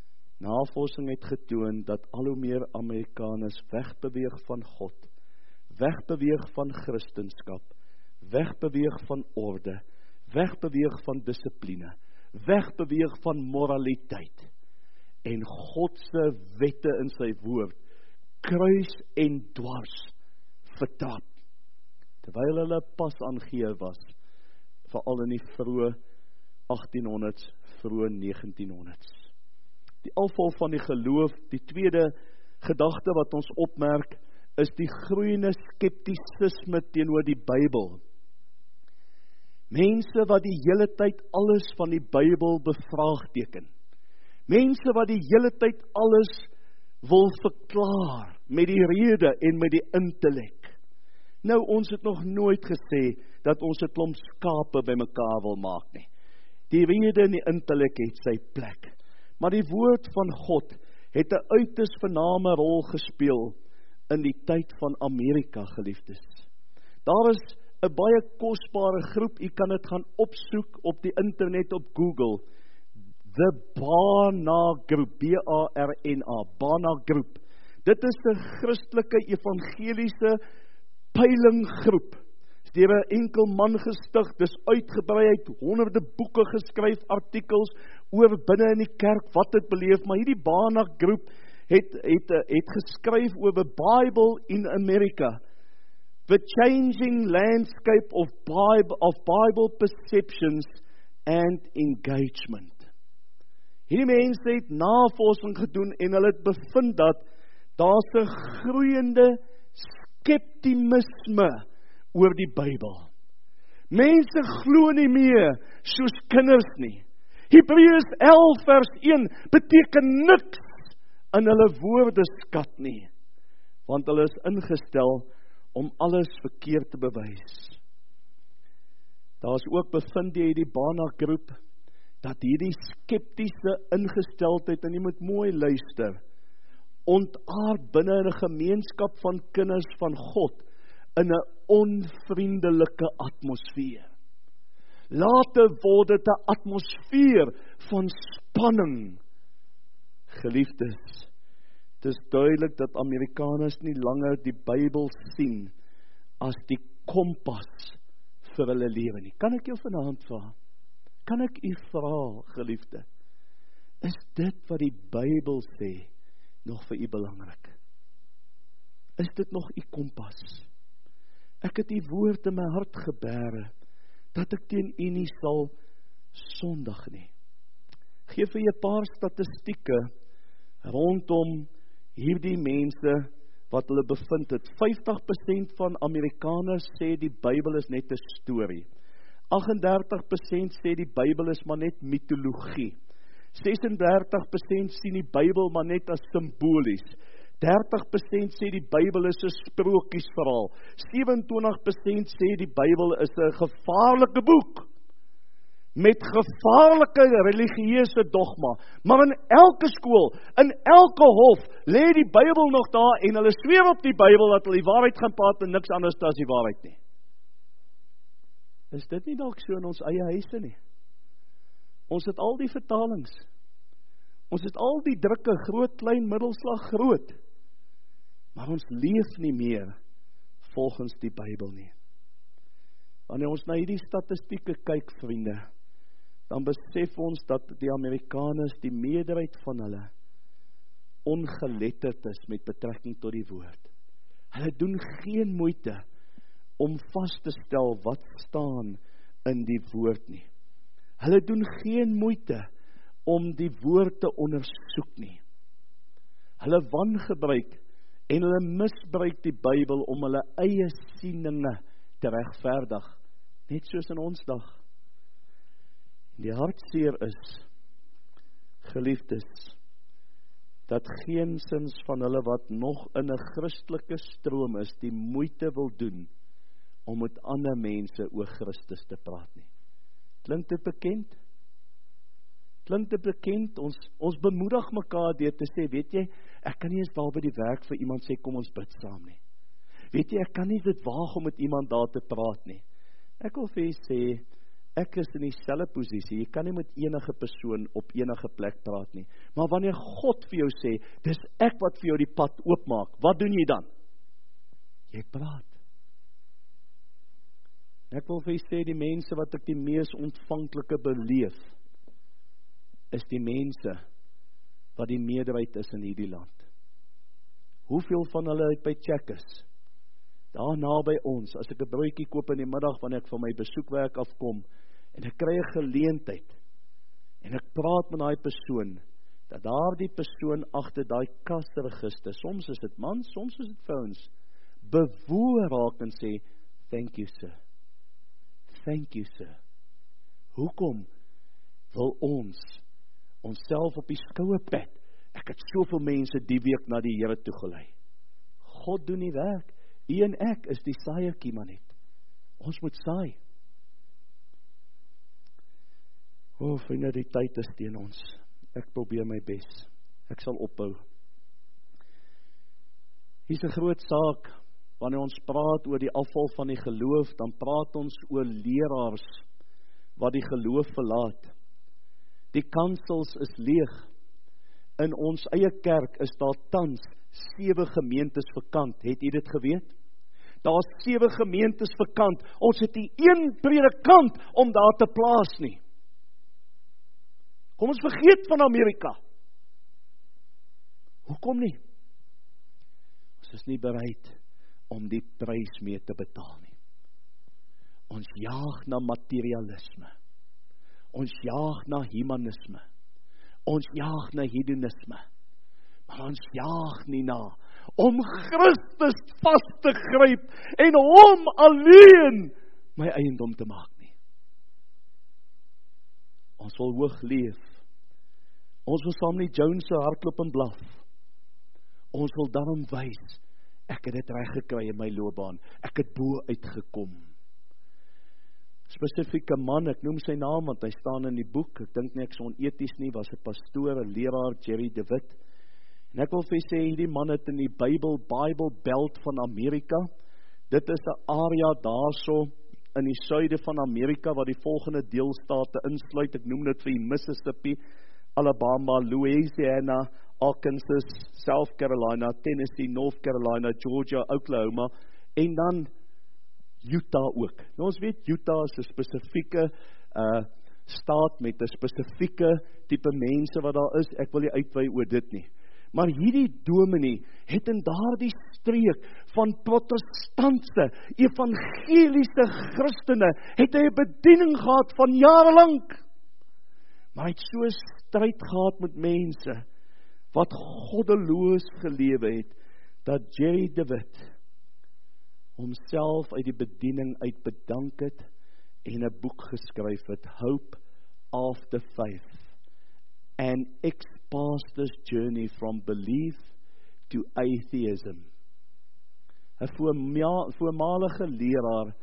Navorsing het getoon dat al hoe meer Amerikaners wegbeweeg van God, wegbeweeg van Christendom, wegbeweeg van orde, wegbeweeg van dissipline, wegbeweeg van moraliteit, en God se wette in sy woord, kruis en dwars, vertrap, terwyl hulle pas aangee was, veral in die vroeë achttienhonderds, vroeë negentienhonderds. Die afval van die geloof, die tweede gedagte wat ons opmerk, is die groeiende skeptisisme teenoor die Bybel. Mense wat die hele tyd alles van die Bybel bevraagteken. Mense wat die hele tyd alles wil verklaar, met die rede en met die intellek. Nou, ons het nog nooit gesê, dat ons 'n klomp skape by mekaar wil maak nie. Die rede en die intellek het sy plek. Maar die woord van God het 'n uiters vername rol gespeel in die tyd van Amerika, geliefdes. Daar is 'n baie kosbare groep, u kan dit gaan opsoek op die internet op Google. The Barna Group, B A R N A, Barna Group. Dit is 'n Christelike evangeliese peilinggroep. Deur 'n enkel man gestig, dis uitgebrei, uit honderde boeke geskryf, artikels oor binne in die kerk, wat het beleef, maar hierdie Barna Groep het, het, het geskryf oor the Bible in America, the changing landscape of Bible, of Bible perceptions and engagement. Hierdie mense het navorsing gedoen, en hulle het bevind dat, daar's 'n groeiende skeptisisme oor die Bybel. Mense glo nie meer soos kinders nie. Hebreërs elf vers een beteken niks in hulle woordeskat nie, want hulle is ingestel om alles verkeerd te bewys. Daar is ook bevind deur die Barna Groep dat hierdie skeptiese ingesteldheid, en jy moet mooi luister, ontaard binne in 'n gemeenskap van kinders van God in 'n onvriendelike atmosfeer. Later word dit 'n atmosfeer van spanning. Geliefdes, dit is duidelik dat Amerikaners nie langer die Bybel sien as die kompas vir hulle lewe nie. Kan ek jou vanaand vra? Kan ek u vra, geliefde? Is dit wat die Bybel sê nog vir u belangrik? Is dit nog u kompas? Ek het die woord in my hart gebere, dat ek teen u nie sal sondig nie. Geef vir 'n paar statistieke rondom hierdie mense wat hulle bevind het. vyftig persent van Amerikaners sê die Bybel is net 'n storie. agt en dertig persent sê die Bybel is maar net mitologie. ses en dertig persent sien die Bybel maar net as simbolies. dertig persent sê die Bybel is 'n sprokiesverhaal. sewe en twintig persent sê die Bybel is 'n gevaarlike boek met gevaarlike religieuse dogma. Maar in elke skool, in elke hof, lê die Bybel nog daar, en hulle sweer op die Bybel dat hulle die waarheid gaan praat en niks anders as die waarheid nie. Is dit nie dalk so in ons eie huise nie? Ons het al die vertalings. Ons het al die drukke, groot, klein, middelslag, groot. Maar ons leef nie meer volgens die Bybel nie. Wanneer ons na hierdie statistieke kyk, vriende, dan besef ons dat die Amerikaners, die meerderheid van hulle, ongeletterd is met betrekking tot die woord. Hulle doen geen moeite om vas te stel wat staan in die woord nie. Hulle doen geen moeite om die woord te ondersoek nie. Hulle wangebruik en hulle misbruik die Bybel om hulle eie sieninge te regverdig, net soos in ons dag. Die hartseer is, geliefdes, dat geensins van hulle wat nog in 'n Christelike stroom is, die moeite wil doen om met ander mense oor Christus te praat nie. Klink dit bekend? Klink dit bekend? Ons, ons bemoedig mekaar deur te sê, weet jy, ek kan nie eens daar by die werk vir iemand sê, kom ons bid saam nie. Weet jy, ek kan nie dit waag om met iemand daar te praat nie. Ek wil vir jy sê, ek is in dieselfde posisie, jy kan nie met enige persoon op enige plek praat nie. Maar wanneer God vir jou sê, dis ek wat vir jou die pad oopmaak, wat doen jy dan? Jy praat. Ek wil vir jy sê, die mense wat ek die mees ontvanklike beleef, is die mense wat die meerderheid is in hierdie land. Hoeveel van hulle uit by Checkers, daar na by ons, as ek 'n broodjie koop in die middag, wanneer ek van my besoekwerk afkom, en ek kry 'n geleentheid, en ek praat met daai persoon, dat daar die persoon agter daai kasregister, soms is dit man, soms is dit vrouens, bewoor raak en sê, thank you sir, thank you sir. Hoekom wil ons, ons self op die skouer pat? Ek het soveel mense die week na die Here toe gelei. God doen die werk. U en ek is die saaiertjie maar net. Ons moet saai. O, oh, vriende, die tyd is teen ons. Ek probeer my bes. Ek sal ophou. Hier is 'n groot saak. Wanneer ons praat oor die afval van die geloof, dan praat ons oor leraars wat die geloof verlaat. Die kansels is leeg. In ons eie kerk is daar tans sewe gemeentes vakant. Het u dit geweet? Daar is sewe gemeentes vakant. Ons het nie een predikant om daar te plaas nie. Kom ons vergeet van Amerika. Hoekom nie? Ons is nie bereid om die prys mee te betaal nie. Ons jaag na materialisme. Ons jaag na humanisme. Ons jaag na hedonisme. Maar ons jaag nie na om Christus vas te gryp en hom alleen my eiendom te maak nie. Ons wil hoog leef. Ons wil saam met Jones se hardloop en blaf. Ons wil daarom wys, ek het dit reg gekry in my loopbaan. Ek het bo uitgekom. Spesifieke man, ek noem sy naam, want hy staan in die boek, ek dink nie ek is oneties nie, was 'n pastoor, 'n leraar, Jerry DeWitt, en ek wil vir sê, hierdie man het in die Bible, Bible Belt van Amerika, dit is 'n area daarso, in die suide van Amerika, wat die volgende deelstate insluit, ek noem dit vir die Mississippi, Alabama, Louisiana, Arkansas, South Carolina, Tennessee, North Carolina, Georgia, Oklahoma, en dan Utah ook. Nou ons weet, Utah is 'n spesifieke uh, staat met 'n spesifieke tipe mense wat daar is. Ek wil nie uitwy oor dit nie. Maar hierdie dominee het in daardie streek van protestantse, evangeliese Christene, het hy 'n bediening gehad van jare lank. Maar hy het so 'n stryd gehad met mense, wat goddeloos gelewe het, dat Jerry DeWitt homself uit die bediening uit bedank het en 'n boek geskryf het, Hope After Faith, an ex-pastor's journey from belief to atheism. 'n voormalige leraar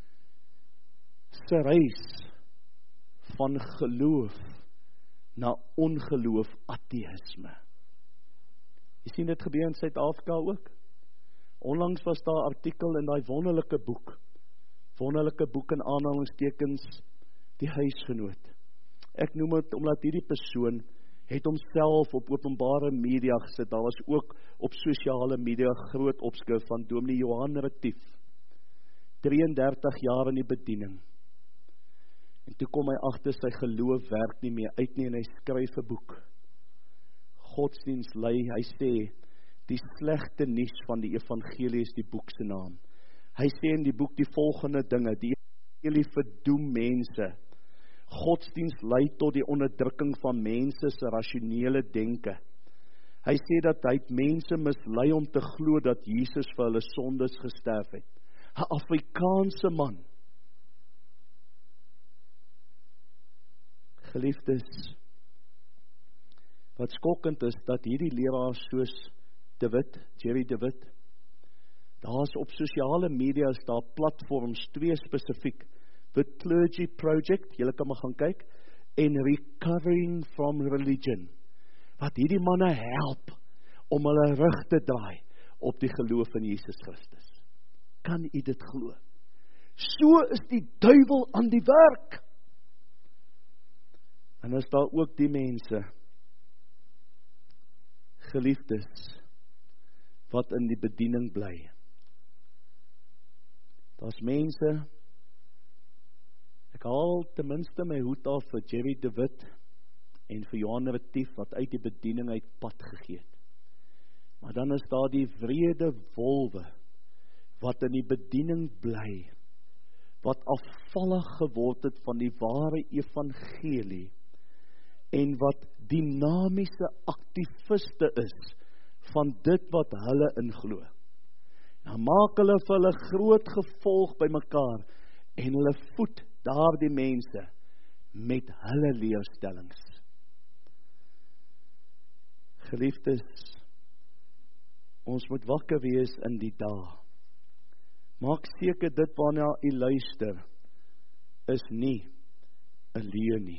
se reis van geloof na ongeloof, ateïsme. Jy sien dit gebeur in Suid-Afrika ook. Onlangs was daar 'n artikel in daai wonderlike boek, wonderlike boek in aanhalingstekens, Die Huisgenoot. Ek noem dit omdat hierdie persoon het homself op openbare media gesit. Daar was ook op sosiale media groot opskrif van Dominee Johan Retief, drieëndertig jaar in die bediening. En toe kom hy agter sy geloof werk nie meer uit nie en hy skryf 'n boek. Godsdienst lei, hy sê, die slegte nuus van die evangelie is die boek se naam. Hy sê in die boek die volgende dinge, die evangelie verdoem mense. Godsdienst lei tot die onderdrukking van mense se rasionele denke. Hy sê dat hy mense mislei om te glo dat Jesus vir hulle sondes gesterf het. 'n Afrikaanse man. Geliefdes, wat skokkend is, dat hierdie leraar soos DeWitt, Jerry DeWitt, daar is op sosiale media is daar platforms, twee spesifiek, The Clergy Project, julle kan maar gaan kyk, en Recovering from Religion, wat hierdie manne help om hulle rug te draai op die geloof in Jesus Christus. Kan u dit glo? So is die duiwel aan die werk. En is daar ook die mense, geliefdes, wat in die bediening bly. Daar's mense, ek haal ten minste my hoed af vir Jerry de Wit en vir Johan Retief wat uit die bediening uit pad gegee het. Maar dan is daar die wrede wolwe wat in die bediening bly, wat afvallig geword het van die ware evangelie en wat dinamiese aktiviste is van dit wat hulle inglo. Nou maak hulle vir hulle groot gevolg by mekaar en hulle voed daardie mense met hulle leerstellings. Geliefdes, ons moet wakker wees in die dae. Maak seker dit waarna u luister is nie 'n leuen nie.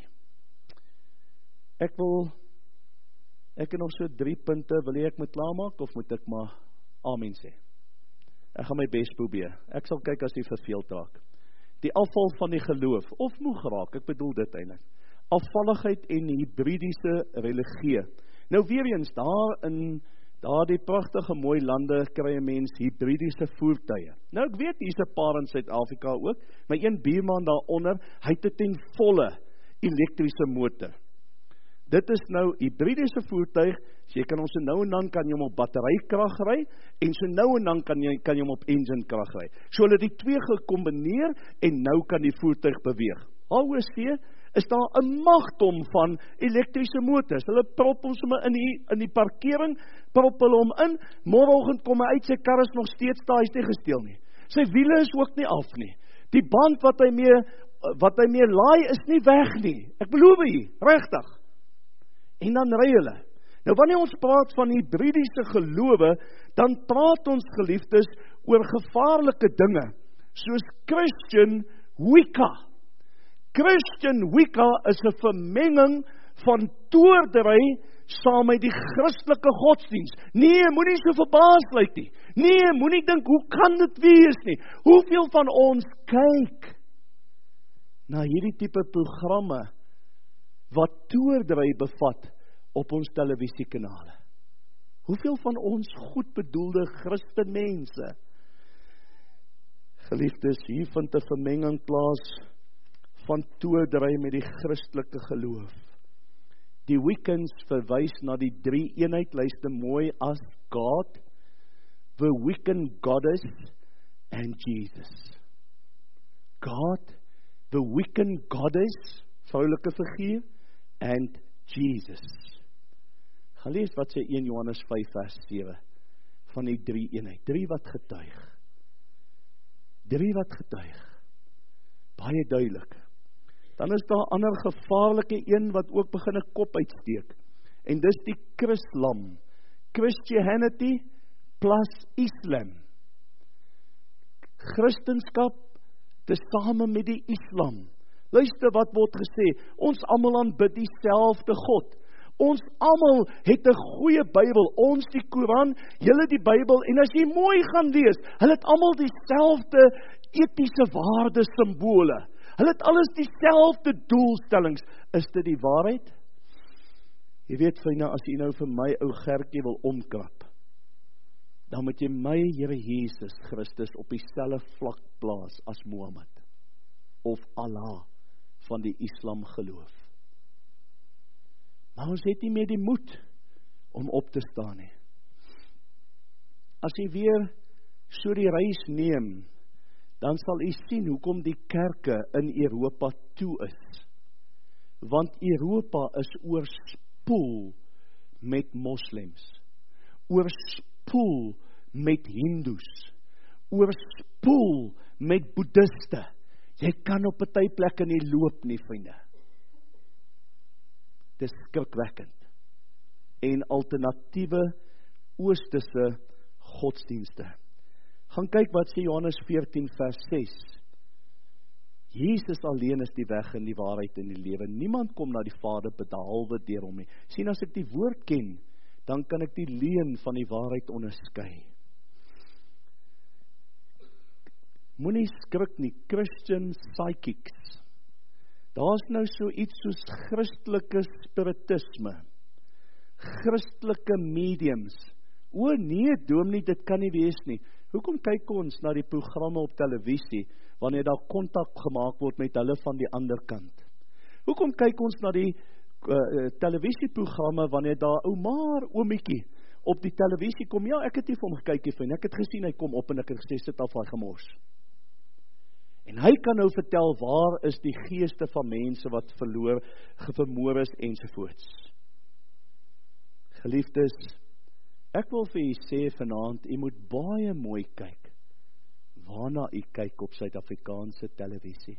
Ek wil ek het nog so drie punte, wil jy ek moet klaarmaak of moet ek maar amen sê? Ek gaan my bes probeer. Ek sal kyk as jy verveeld raak. Die afval van die geloof of moeg raak, ek bedoel dit eintlik. Afvalligheid en hybridiese religie. Nou weer eens daar in daar die pragtige mooi lande kry 'n mens hybridiese voertuie. Nou ek weet hier's 'n paar in Suid-Afrika ook, maar een buurman daaronder, hy het 'n ten volle elektriese motor. Dit is nou hybridiese voertuig, so jy kan ons so nou en dan kan jy hom op batterykrag ry en so nou en dan kan jy kan jy hom op engine krag ry. So hulle die twee gekombineer en nou kan die voertuig beweeg. Alhoewel sê is daar 'n magdom van elektriese motors. Hulle prop hom sommer in die in die parkering, prop hulle hom in. Môreoggend kom hy uit, sy kar is nog steeds daar, hy's nie gesteel nie. Sy wiele is ook nie af nie. Die band wat hy mee wat hy mee laai is nie weg nie. Ek beloof u, regtig. En dan ry hulle. Nou wanneer ons praat van hybridiese gelowe, dan praat ons geliefdes oor gevaarlike dinge, soos Christian Wicca. Christian Wicca is 'n vermenging van toordery saam met die Christelike godsdiens. Nee, moenie so verbaas lyk nie. Nee, moenie dink, hoe kan dit wees nie? Hoeveel van ons kyk na hierdie tipe programme wat toordery bevat op ons televisiekanale? Hoeveel van ons goed bedoelde Christen mense? Geliefdes, hier vind 'n vermenging plaas van toordery met die Christelike geloof. Die Wiccans verwys na die drie eenheid, luister mooi, as God, the Wiccan goddess and Jesus. God, the Wiccan goddess, vroulike figuur, and Jesus. Gaan lees wat sê een Johannes vyf vers sewe van die drie eenheid. Drie wat getuig. Drie wat getuig. Baie duidelik. Dan is daar 'n ander gevaarlike een wat ook begin 'n kop uitsteek. En dis die Chrislam. Christianity plus Islam. Christenskap tesame met die Islam. Luister wat word gesê, ons almal aanbid dieselfde God. Ons almal het 'n goeie Bybel, ons die Koran, julle die Bybel, en as jy mooi gaan lees, hulle het almal dieselfde etiese waarde simbole. Hulle het alles dieselfde doelstellings. Is dit die waarheid? Jy weet, vriende, as jy nou vir my ou Gertjie wil omkrap, dan moet jy my Here Jesus Christus op dieselfde vlak plaas as Mohammed of Allah van die Islam geloof. Maar ons het nie meer die moed om op te staan nie. As jy weer so die reis neem, dan sal u sien hoekom die kerke in Europa toe is. Want Europa is oorspoel met moslems, oorspoel met hindoes, oorspoel met boeddhiste. Jy kan op 'n party plekke nie loop nie, vriende. Dis skrikwekkend. En alternatiewe oosterse godsdienste. Gaan kyk wat sê Johannes veertien vers ses. Jesus alleen is die weg en die waarheid en die lewe. Niemand kom na die Vader behalwe deur hom nie. Sien, as ek die woord ken, dan kan ek die leuen van die waarheid onderskei. Moenie skrik nie, Christian psychics. Daar's nou so iets soos Christelike spiritisme, Christelike mediums, O nee, dominee, dit kan nie wees nie. Hoekom kyk ons na die programme op televisie, wanneer daar kontak gemaak word met hulle van die ander kant? Hoekom kyk ons na die uh, televisieprogramme, wanneer daar ou maar oomietjie op die televisie kom? Ja, ek het nie vir hom gekyk nie, ek het gesien, hy kom op en ek het gesê, sit af hy gemors. En hy kan nou vertel, waar is die geeste van mense wat verloor, vermoor is, ensovoorts. Geliefdes, ek wil vir u sê vanaand, u moet baie mooi kyk, waarna u kyk op Suid-Afrikaanse televisie.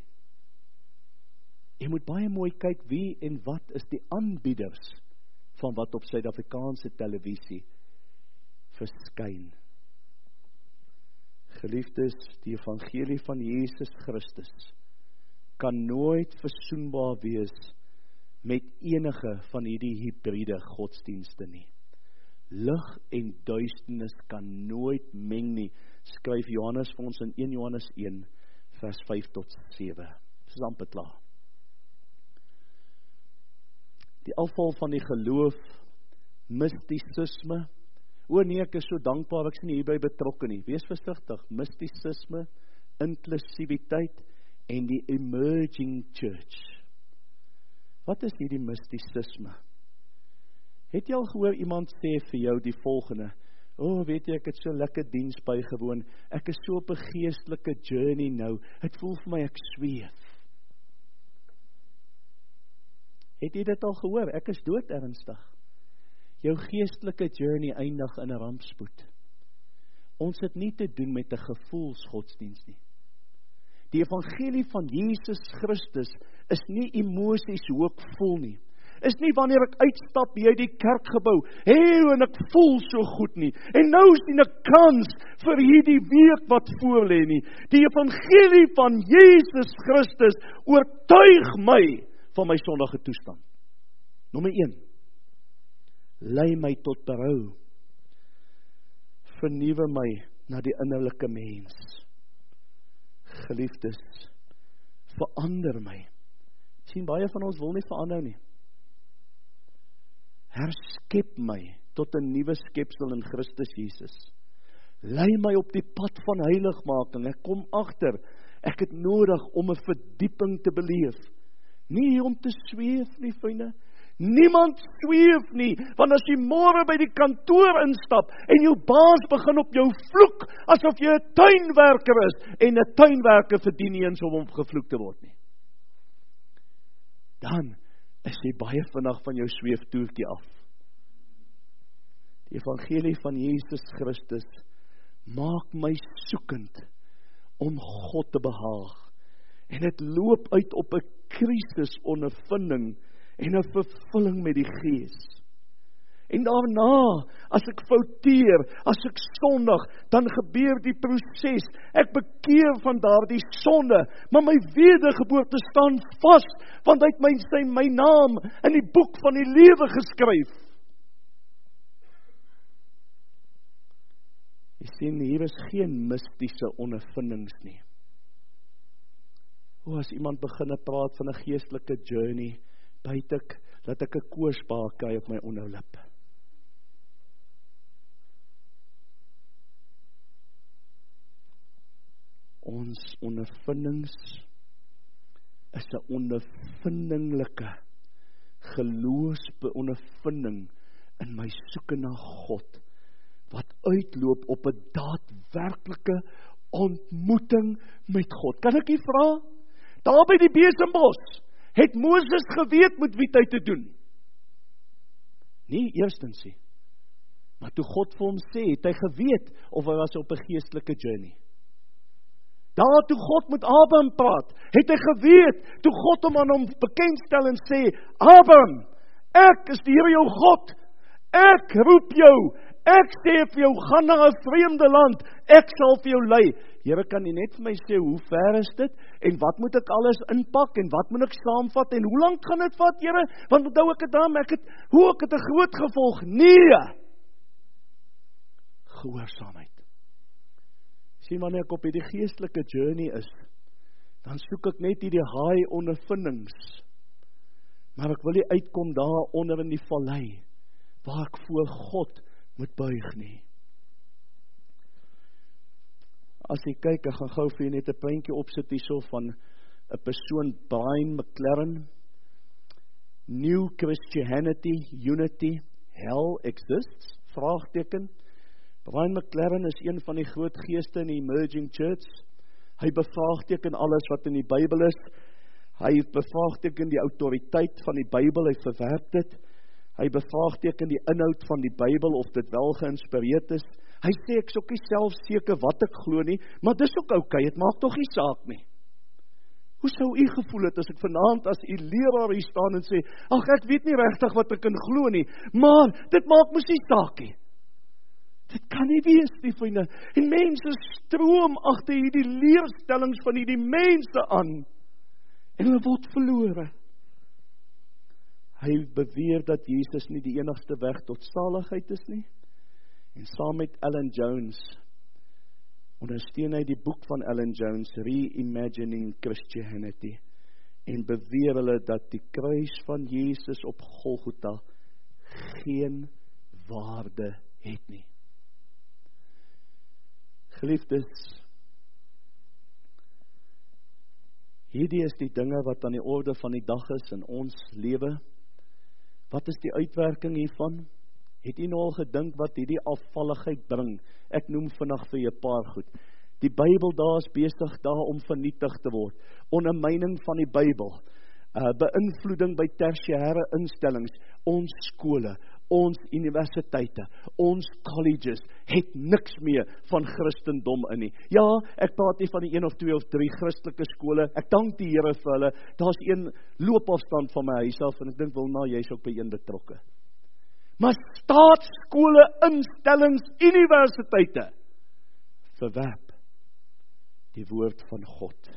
U moet baie mooi kyk, wie en wat is die aanbieders, van wat op Suid-Afrikaanse televisie verskyn. Geliefdes, die evangelie van Jesus Christus kan nooit versoenbaar wees met enige van hierdie hybride godsdienste nie. Lig en duisternis kan nooit meng nie, skryf Johannes vir ons in een Johannes een, vers vyf tot sewe. Dis amper klaar. Die afval van die geloof, mystisisme, o nee, ek is so dankbaar, ek is nie hierby betrokke nie. Wees versigtig, mystisisme, inklusiwiteit en die emerging church. Wat is hierdie mystisisme? Het jy al gehoor iemand sê vir jou die volgende, o oh, weet jy, ek het so lekker diens bygewoon, ek is so op 'n geestelike journey nou, het voel vir my ek sweef. Het jy dit al gehoor? Ek is dood ernstig. Jou geestelike journey eindig in 'n rampspoed. Ons het nie te doen met 'n gevoelsgodsdienst nie. Die evangelie van Jesus Christus is nie emosies hoe ek voel nie. Is nie wanneer ek uitstap by die kerkgebou, hey, en ek voel so goed nie. En nou sien ek kans vir hierdie week wat voor lê nie. Die evangelie van Jesus Christus oortuig my van my sondige toestand. Nommer een. Lei my tot berou. Vernuwe my na die innerlike mens. Geliefdes, verander my. Sien, baie van ons wil nie verander nie. Herskep my tot 'n nuwe skepsel in Christus Jesus. Lei my op die pad van heiligmaking. Ek kom agter, ek het nodig om 'n verdieping te beleef. Nie hier om te sweef nie, vriende. Niemand sweef nie, want as jy môre by die kantoor instap en jou baas begin op jou vloek, asof jy 'n tuinwerker is, en 'n tuinwerker verdien nie eens om om gevloek te word nie. Dan is jy baie vinnig van jou sweeftoertjie af. Die evangelie van Jesus Christus maak my soekend om God te behaag. En dit loop uit op 'n krisis ondervinding en 'n vervulling met die Gees. En daarna, as ek fouteer, as ek sondig, dan gebeur die proses. Ek bekeer van daardie sonde, maar my wedergeboorte staan vas, want hy het my, sy, my naam in die boek van die lewe geskryf. Jy sien, hier is geen mystiese ondervindings nie. O, as iemand begin praat van 'n geestelike journey, byt ek, dat ek 'n koorsbaar kry op my onderlip. Ons ondervindings is 'n ondervindinglike geloofsbeondervinding in my soeke na God, wat uitloop op 'n daadwerklike ontmoeting met God. Kan ek u vra? Daar by die besembos, het Moses geweet met wie hy te doen? Nie eerstens nie. Maar toe God vir hom sê, het hy geweet of hy was op 'n geestelike journey. Daar toe God met Abraham praat, het hy geweet, toe God hom aan hom bekendstel en sê, Abraham, ek is die Here jou God, ek roep jou, ek sê vir jou, gaan na 'n vreemde land, ek sal vir jou lei. Here, kan nie net vir my sê, hoe ver is dit, en wat moet ek alles inpak, en wat moet ek saamvat, en hoe lank gaan dit vat, Here, want onthou ek het dan, ek het, hoe ek het 'n groot gevolg, nee, gehoorsaamheid. Sien, wanneer ek op die geestelike journey is, dan soek ek net hierdie high ondervindings, maar ek wil nie uitkom daar onder in die vallei, waar ek voor God moet buig nie. As jy kyk, ek gaan gou vir jy net 'n prentjie opsit hierso van 'n persoon, Brian McLaren. New Christianity, Unity, Hell Exists? Vraagteken. Brian McLaren is een van die groot geeste in die Emerging Church. Hy bevraagteken alles wat in die Bybel is. Hy bevraagteken die autoriteit van die Bybel, hy verwerp dit. Hy bevraagteken die inhoud van die Bybel, of dit wel geïnspireerd is. Hy sê, ek is ook nie self seker wat ek glo nie, maar dis ook oukei, het maak toch nie saak nie. Hoe sou u gevoel het as ek vanaand as u leraar hier staan en sê, ag ek weet nie regtig wat ek kan glo nie, maar dit maak mos nie saak nie. Dit kan nie wees nie, vriende. En mense stroom agter hierdie leerstellings van hierdie mense aan. En hulle word verlore. Hy beweer dat Jesus nie die enigste weg tot saligheid is nie. En saam met Alan Jones ondersteun hy die boek van Alan Jones, Reimagining Christianity, en beweer hulle dat die kruis van Jesus op Golgotha geen waarde het nie. Geliefdes, hierdie is die dinge wat aan die orde van die dag is in ons lewe. Wat is die uitwerking hiervan? Het u nou al gedink wat hierdie afvalligheid bring? Ek noem vandag vir 'n paar goed. Die Bybel daar is besig daar om vernietig te word. Ondermyning van die Bybel, uh, beïnvloeding by tersiêre instellings, ons skole, ons universiteite, ons colleges, het niks meer van Christendom in nie. Ja, ek praat nie van die een of twee of drie Christelike skole, ek dank die Here vir hulle, daar is een loopafstand van my huis af, en ek dink wil nou, jy is ook by een betrokke. Maar staatsskole, instellings, universiteite, verwerp die woord van God.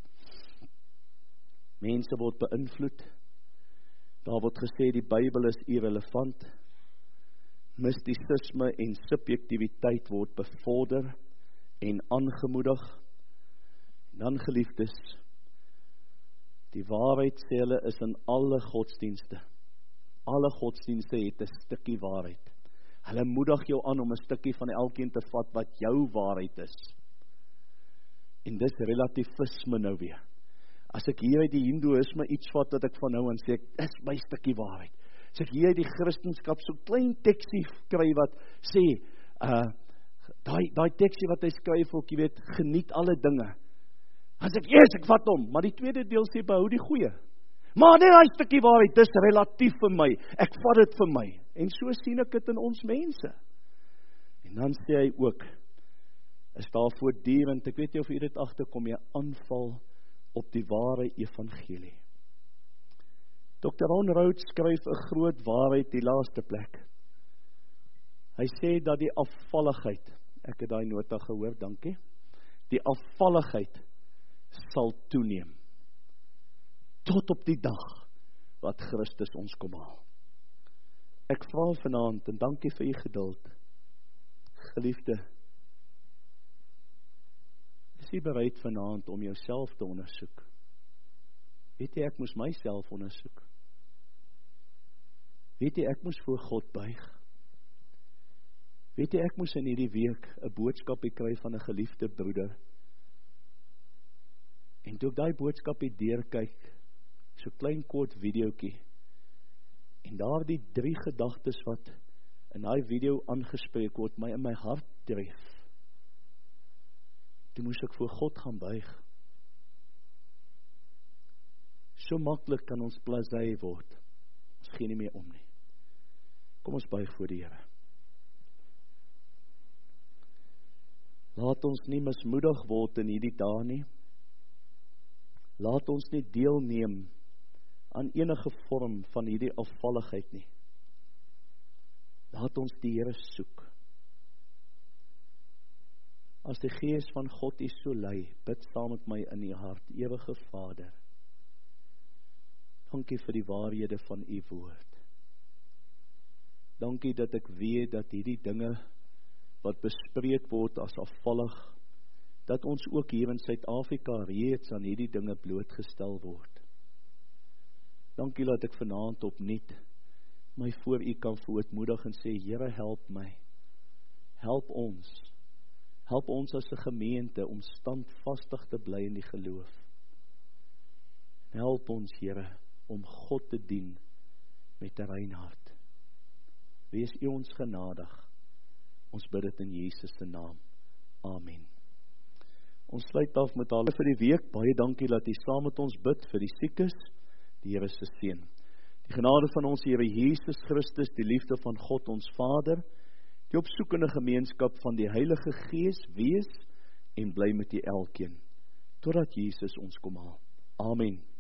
Mense word beïnvloed. Daar word gesê die Bybel is irrelevant. Mistisisme en subjektiwiteit word bevorder en aangemoedig. En dan, geliefdes, die waarheid sê hulle is in alle godsdienste. Alle godsdienste het 'n stukkie waarheid. Hulle moedig jou aan om 'n stukkie van elkeen te vat wat jou waarheid is. En dis relativisme nou weer. As ek hier uit die hindoeïsme iets vat wat ek van nou aan sê, ek, is my stukkie waarheid. As ek hier uit die Christendom so klein teksie kry wat sê, uh, daai daai teksie wat hy skryf ook, jy weet, geniet alle dinge. As ek, yes, ek vat hom, maar die tweede deel sê, behou die goeie. Maar net daai stukkie waarheid, dis relatief vir my, ek vat dit vir my. En so sien ek dit in ons mense. En dan sê hy ook, is daar voortdurend, ek weet nie of jy dit agterkom, jy aanval op die ware evangelie. dokter Ron Rhodes skryf 'n groot waarheid die laaste plek. Hy sê dat die afvalligheid, ek het daai nota gehoor, dankie, die afvalligheid sal toeneem, tot op die dag wat Christus ons kom haal. Ek vra vanaand, en dankie vir u geduld, geliefde, is jy bereid vanaand om jouself te ondersoek? Weet jy, ek moes myself ondersoek. Weet jy, ek moes voor God buig. Weet jy, ek moes in hierdie week 'n boodskap kry van 'n geliefde broeder. En toe ek daai boodskap deurkyk, so klein kort videoetjie, en daar die drie gedagtes wat in daai video aangespreek word, my in my hart tref. Toe moes ek voor God gaan buig. So maklik kan ons blasé word. Ons gee nie meer om nie. Kom ons buig voor die Here. Laat ons nie mismoedig word in hierdie dae nie. Laat ons nie deelneem aan enige vorm van hierdie afvalligheid nie. Laat ons die Here soek. As die Gees van God u so lei, bid saam met my in u hart, ewige Vader. Dankie vir die waarhede van u woord. Dankie dat ek weet dat hierdie dinge wat bespreek word as afvallig, dat ons ook hier in Suid-Afrika reeds aan hierdie dinge blootgestel word. Dankie dat ek vanaand opnuut my voor u kan verootmoedig en sê, Here, help my. help ons, help ons as 'n gemeente om standvastig te bly in die geloof. Help ons, Here, om God te dien met 'n rein hart. Wees U ons genadig. Ons bid dit in Jesus se naam. Amen. Ons sluit af met al vir die week. Baie dankie dat U saam met ons bid vir die siekes. Die Here se seën. Die genade van ons Here Jesus Christus, die liefde van God ons Vader, die opsoekende gemeenskap van die Heilige Gees wees en bly met U elkeen, totdat Jesus ons kom haal. Amen.